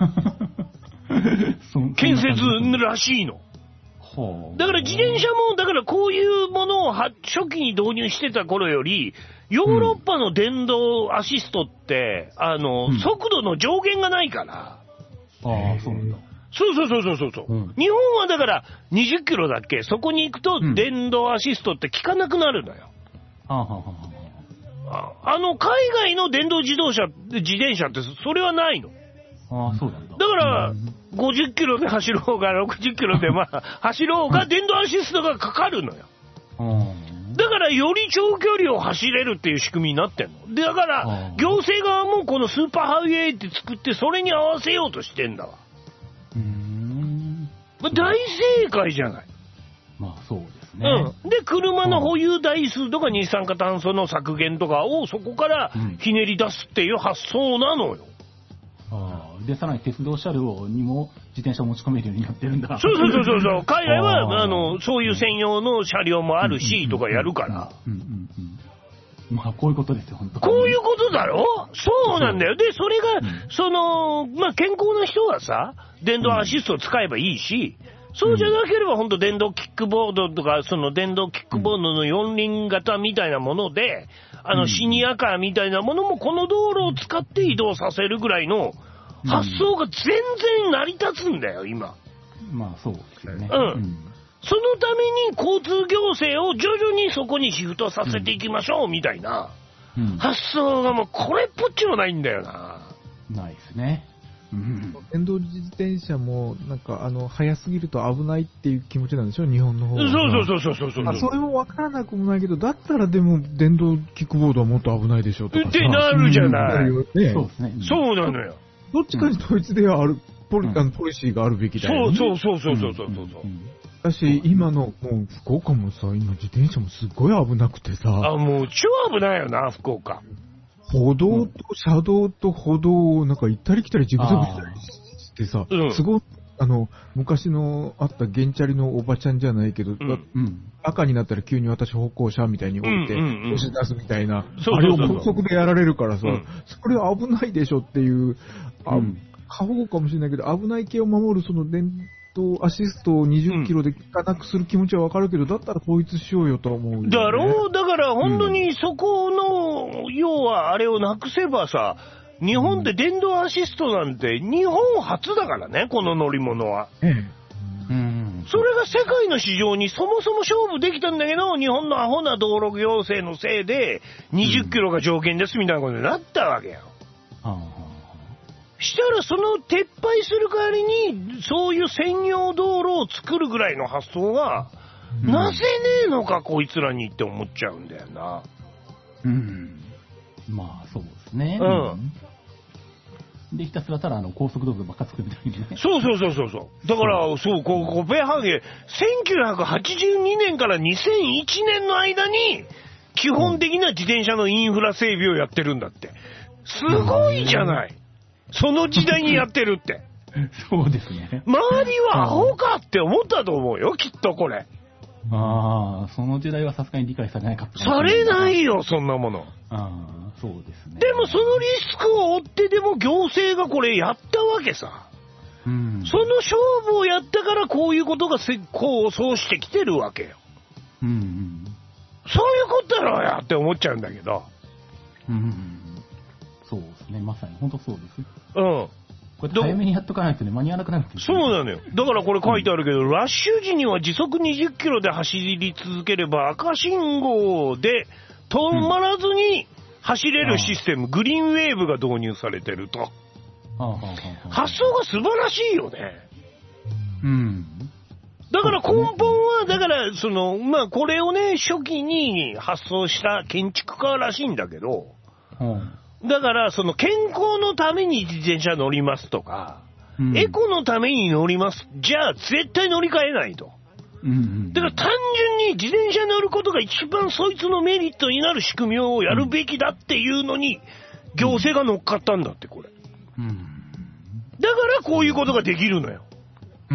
建設らしいの。だから自転車もだからこういうものを初期に導入してた頃よりヨーロッパの電動アシストって、うん、あの、うん、速度の上限がないから。ああそうなんだ。そうそうそうそうそう、うん、日本はだからにじゅっキロだっけそこに行くと電動アシストって効かなくなるのよ。うん、あ, あ, あの海外の電動自動車自転車ってそれはないの。 ああそうなんだ。 だから、ごじゅっキロで走ろうが、ろくじゅっキロでまあ走ろうが、電動アシストがかかるのよ。だから、より長距離を走れるっていう仕組みになってんの。だから、行政側もこのスーパーハイウェイって作って、それに合わせようとしてんだわ。うーん。大正解じゃない。 まあそうですね。 うん。で、車の保有台数とか二酸化炭素の削減とかをそこからひねり出すっていう発想なのよ。 あでさらに鉄道車両にも自転車を持ち込めるようになってるんだ。 そうそうそうそう。海外はあのそういう専用の車両もあるしとかやるから。 まあこういうことですよ本当。 こういうことだろ？そうなんだよ。でそれが、うん、そのまあ健康な人はさ電動アシストを使えばいいし。うん、そうじゃなければ本当電動キックボードとかその電動キックボードの四輪型みたいなもので、あのシニアカーみたいなものもこの道路を使って移動させるぐらいの発想が全然成り立つんだよ今。 まあそうですよね。 うん。うん、そのために交通行政を徐々にそこにシフトさせていきましょうみたいな発想がもうこれっぽっちもないんだよな。 ないですね。うん、 電動自転車もなんかあの速すぎると危ないっていう気持ちなんでしょ日本の方は。 そうそうそうそうそうそう。 あそれも分からなくもないけどだったらでも電動キックボードはもっと危ないでしょとかさ。 ってなるじゃない。 うんね、 そうですね。 そうなのよ。 どっちかに統一であるポリ、うん、あのポリシーがあるべきだよね。 そうそうそうそうそうそうそう。 だし今のもう福岡もさ今自転車もすっごい危なくてさ。 あもう超危ないよな福岡。 歩道と車道と歩道をなんか行ったり来たりジグザグしたりしてさ、うん、すごい、あの、昔のあったゲンチャリのおばちゃんじゃないけど、うん、赤になったら急に私歩行者みたいに降りて、押し出すみたいな、あれを高速でやられるからさ、うん、それは危ないでしょっていう、あ、うん、過保護かもしれないけど、危ない系を守るその電動アシストをにじゅっキロで効かなくする気持ちはわかるけど、だったら統一しようよと思う、ね。 だろうだから本当にそこの、うん、要はあれをなくせばさ、日本で電動アシストなんて日本初だからね、この乗り物は。ええうん、それが世界の市場にそもそも勝負できたんだけど、日本のアホな道路行政のせいでにじゅっキロが上限ですみたいなことになったわけよ。うん、したらその撤廃する代わりにそういう専用道路を作るぐらいの発想が、うん、なぜねえのかこいつらにって思っちゃうんだよな。 うん。まあそうですね。うん。で、ひたすらただあの高速道路ばっか作るみたいにね。 そうそうそうそうそう。だから、そう、こう、コペンハーゲン、せんきゅうひゃくはちじゅうにねんからにせんいちねんの間に、基本的な自転車のインフラ整備をやってるんだって。すごいじゃない。その時代にやってるって。 そうですね。 周りはアホかって思ったと思うよ、きっとこれ。 ああ、その時代はさすがに理解されないかった。 されないよ、そんなもの。 ああ、そうですね。 でもそのリスクを負ってでも行政がこれやったわけさ。うん、その勝負をやったからこういうことがこうそうしてきてるわけよ。うんうん、そういうことだろうやって思っちゃうんだけど。 うん、そうですね、まさに本当そうです。うん。これ早めにやっとかないとね、間に合わなくなるっていう。 そうなのよ。だからこれ書いてあるけど、うん、ラッシュ時には時速にじゅっキロで走り続ければ赤信号で止まらずに走れるシステム、うん、グリーンウェーブが導入されてると。発想が素晴らしいよね。うん。だから根本は、だから、その、まあ、これをね、初期に発想した建築家らしいんだけど、うん、だから、その、健康のために自転車乗りますとか、うん、エコのために乗ります。じゃあ、絶対乗り換えないと。うんうん、だから、単純に自転車乗ることが一番そいつのメリットになる仕組みをやるべきだっていうのに、行政が乗っかったんだって、これ。うん、だからこういうことができるのよ。うん。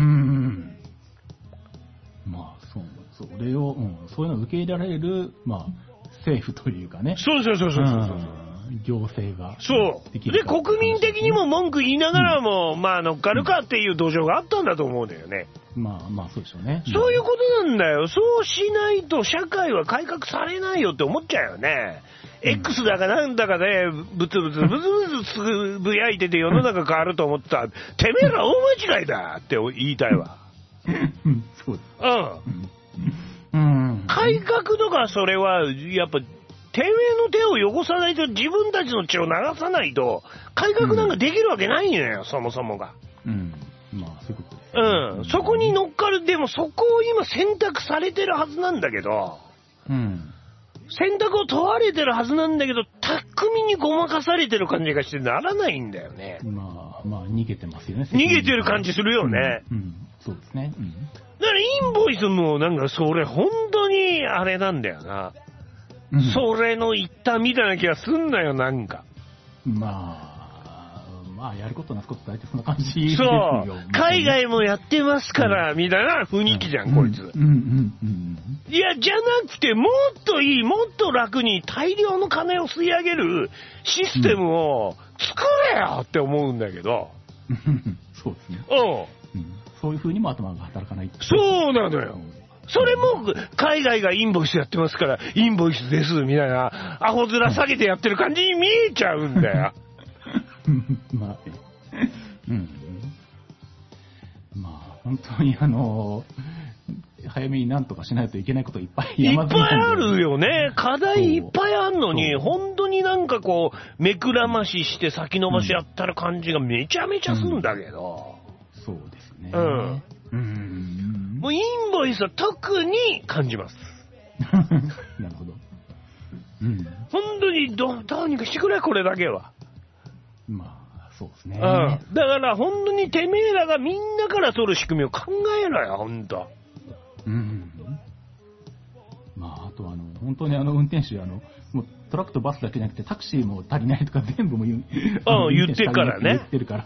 まあそう、それを、うん、そういうのを受け入れられる、まあ政府というかね。 そうそうそうそうそうそう、 うん、行政が。 そう。で国民的にも文句言いながらも、うん、まあ乗っかるかっていう土壌があったんだと思うんだよね。 まあまあそうでしょうね。 そういうことなんだよ。そうしないと社会は改革されないよって思っちゃうよね。うん、X だかなんだかで、ブツブツブツブツつぶやいてて世の中変わると思ったら、てめえら大間違いだって言いたいわ。そうです。うん。うん。改革とかそれは、やっぱ、てめえの手を汚さないと、自分たちの血を流さないと、改革なんかできるわけないのよ、うん、そもそもが。うん。まあ、そういうことです、ね。うん。そこに乗っかる、でもそこを今選択されてるはずなんだけど、うん。選択を問われてるはずなんだけど、巧みにごまかされてる感じがしてならないんだよね。 まあ、まあ、逃げてますよね。 逃げてる感じするよね。 うん、うん、そうですね。うん、 だからインボイスもなんかそれ本当にあれなんだよな。うん、それの一端みたいな気がすんなよ、なんか。 まあ、まあ、やることなすこと大体そんな感じですよ。 そう。海外もやってますから、うん、みたいな雰囲気じゃん、うん、こいつ。うんうんうん、いや、じゃなくて、もっといい、もっと楽に大量の金を吸い上げるシステムを作れよって思うんだけど。 そうですね。うん。そういう風にも頭が働かない。 そうなのよ。それも、海外がインボイスやってますから、インボイスです、みたいな、アホ面下げてやってる感じに見えちゃうんだよ。 まあ、うん。まあ、本当にあの、早めになんとかしないといけないこといっぱい山積みなんで。いっぱいあるよね。課題いっぱいあるのに、本当になんかこう、目くらましして先延ばしやったら感じがめちゃめちゃするんだけど。 うん、そうですね。 うん。うん、もうインボイスは特に感じます。 なるほど。 うん。本当にど、どうにかしてくれ、これだけは。 まあ、そうですね。 うん。だから本当にてめえらがみんなから取る仕組みを考えろよ、本当。うん。 まあ、あとあの、本当にあの、運転手、あの、もうトラックとバスだけじゃなくてタクシーも足りないとか全部も言う。 うん、言ってるからね。 言ってるから、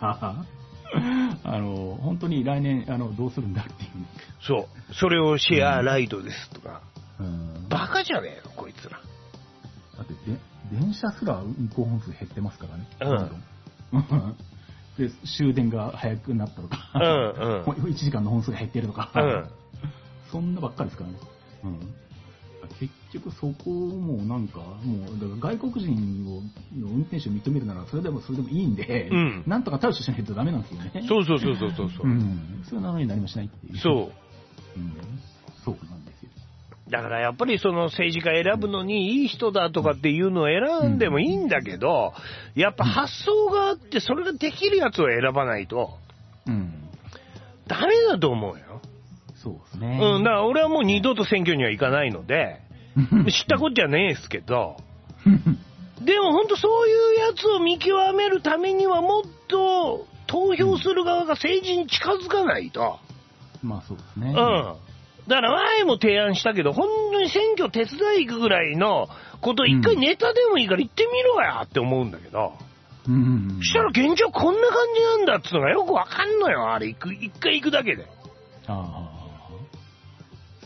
あの、本当に来年、あの、どうするんだっていう。 そう。それをシェアライドですとか。うん。バカじゃねえの、こいつら。 だって、で、電車すら運行本数減ってますからね。うん。で、終電が早くなったとか、うんうん、いちじかんの本数が減ってるとか、うん、そんなばっかりですからね。うん、結局そこもなんか、もう、だから外国人を運転手を認めるならそれでもそれでもいいんで、うん、なんとか対処しないとダメなんですよね。 そうそうそうそうそうそう、うん。 それなのに何もしないっていう。 そう。 うん、そうなんですよ。 だからやっぱりその政治家選ぶのにいい人だとかっていうのを選んでもいいんだけど、やっぱ発想があってそれができるやつを選ばないと、うん、ダメだと思うよ。 そうですね。 うん、だから俺はもう二度と選挙には行かないので、知ったことじゃねえですけど、でも本当そういうやつを見極めるためにはもっと投票する側が政治に近づかないと。 まあそうですね。 うん。だから前も提案したけど、本当に選挙手伝い行くぐらいのことを一回ネタでもいいから言ってみろやって思うんだけど、うん、したら現状こんな感じなんだっていうのがよくわかんのよ、あれ行く、一回行くだけで。ああ、そう。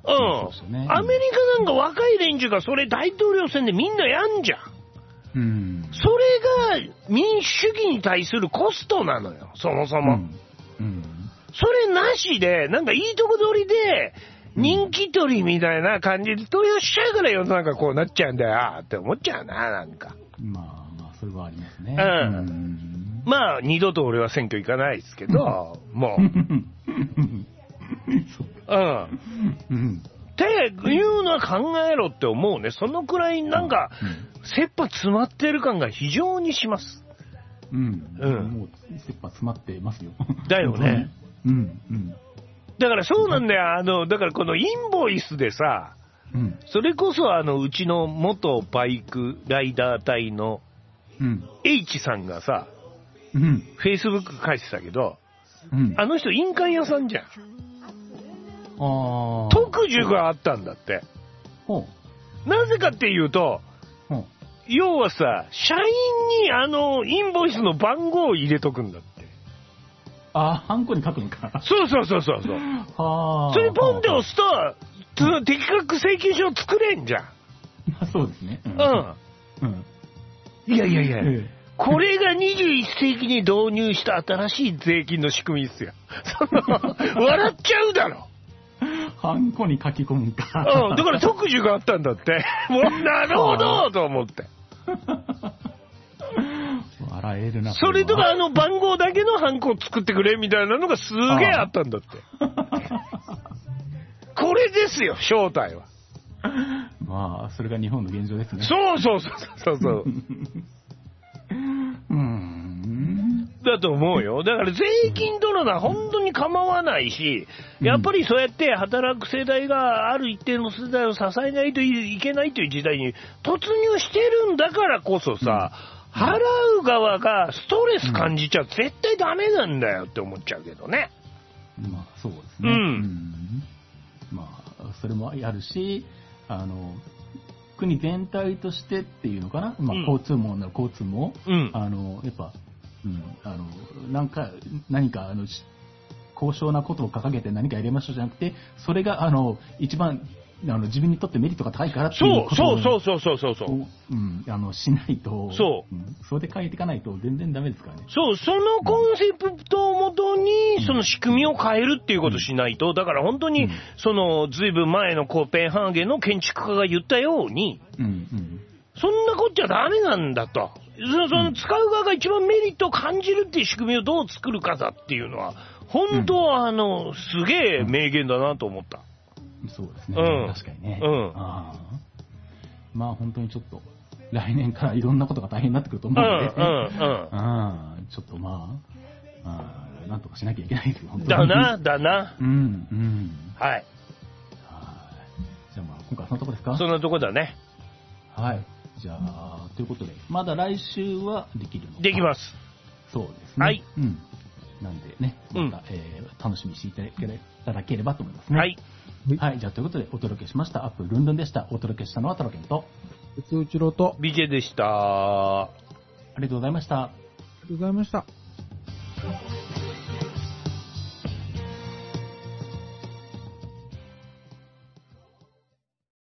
うん。ね、アメリカなんか若い連中がそれ大統領選でみんなやんじゃん。うん。それが民主主義に対するコストなのよ、そもそも。うん。うん、それなしで、なんかいいとこ取りで、人気取りみたいな感じで投票しちゃうから世の中こうなっちゃうんだよって思っちゃうな、なんか。 まあまあ、それはありますね。 うん。うん、まあ、二度と俺は選挙行かないですけど、もう。うん。うん。っていうのは考えろって思うね。そのくらいなんか、切羽詰まってる感が非常にします。 うん。うん。もう、切羽詰まってますよ。 だよね。うん。うん。だからそうなんだよ。あの、だからこのインボイスでさ、うん、それこそあの、うちの元バイクライダー隊の、うん、H さんがさ、うん、Facebook 書いてたけど、うん、あの人印鑑屋さんじゃん。あ特需があったんだって。なぜかっていうと、要はさ、社員にあの、インボイスの番号を入れとくんだって。 あ、ハンコに書くのか。 そうそうそうそうそう。はそれポンって押すと、うん、的確請求書を作れんじゃん。 まあそうですね。うん。 うん。いやいやいや、ええ、これがにじゅういっせいきに導入した新しい税金の仕組みですよ。その、笑っちゃうだろ。 ハンコに書き込むんか。 うん。だから特需があったんだって。もう、なるほどと思って。 笑えるな。 それとかあの番号だけのハンコを作ってくれみたいなのがすげえあったんだって。これですよ、正体は。 まあ、それが日本の現状ですね。 そうそうそうそうそう。うん。だと思うよ。だから税金取るのは本当に構わないし、やっぱりそうやって働く世代がある一定の世代を支えないといけないという時代に突入してるんだからこそさ、うん、払う側がストレス感じちゃ絶対ダメなんだよって思っちゃうけどね。 まあそうですね。うん。うん、まあそれもあるし、あの国全体としてっていうのかな。まあ交通網なら交通網、うん、あのやっぱ、うん、あのなんか何かあの高尚なことを掲げて何かやりましょうじゃなくて、それがあの一番あの自分にとってメリットが高いからっていうことをそうそうそうそうそうそう、 うん、あのしないと、 そう、 うん、それで変えていかないと全然ダメですからね。 そう、そのコンセプトをもとにその仕組みを変えるっていうことをしないと、だから本当に、うん、そのずいぶん前のコペンハーゲンの建築家が言ったように、うんうん、そんなこっちゃダメなんだと。その使う側が一番メリットを感じるっていう仕組みをどう作るかだっていうのは本当はあのすげえ名言だなと思った。 そうですね、うん、確かにね、うん、あまあ本当にちょっと来年からいろんなことが大変になってくると思うので、うんうんうん、あちょっとまあ、あなんとかしなきゃいけないですよ本当に。 だなだな。 うんうん。 はい。はい。 じゃあまあ今回はそのとこですか。 そんなとこだね。 はい。じゃあということでまだ来週はできるのか。 できます。 そうですね。 はい。 うん。なんでねまた、うんえー、楽しみにしていただければと思いますね。 はい。 はい、じゃあということでお届けしました。アップルンルンでした。お届けしたのはタロケンと、 うつうちろと、 ビジェでした。 ありがとうございました。ありがとうございました。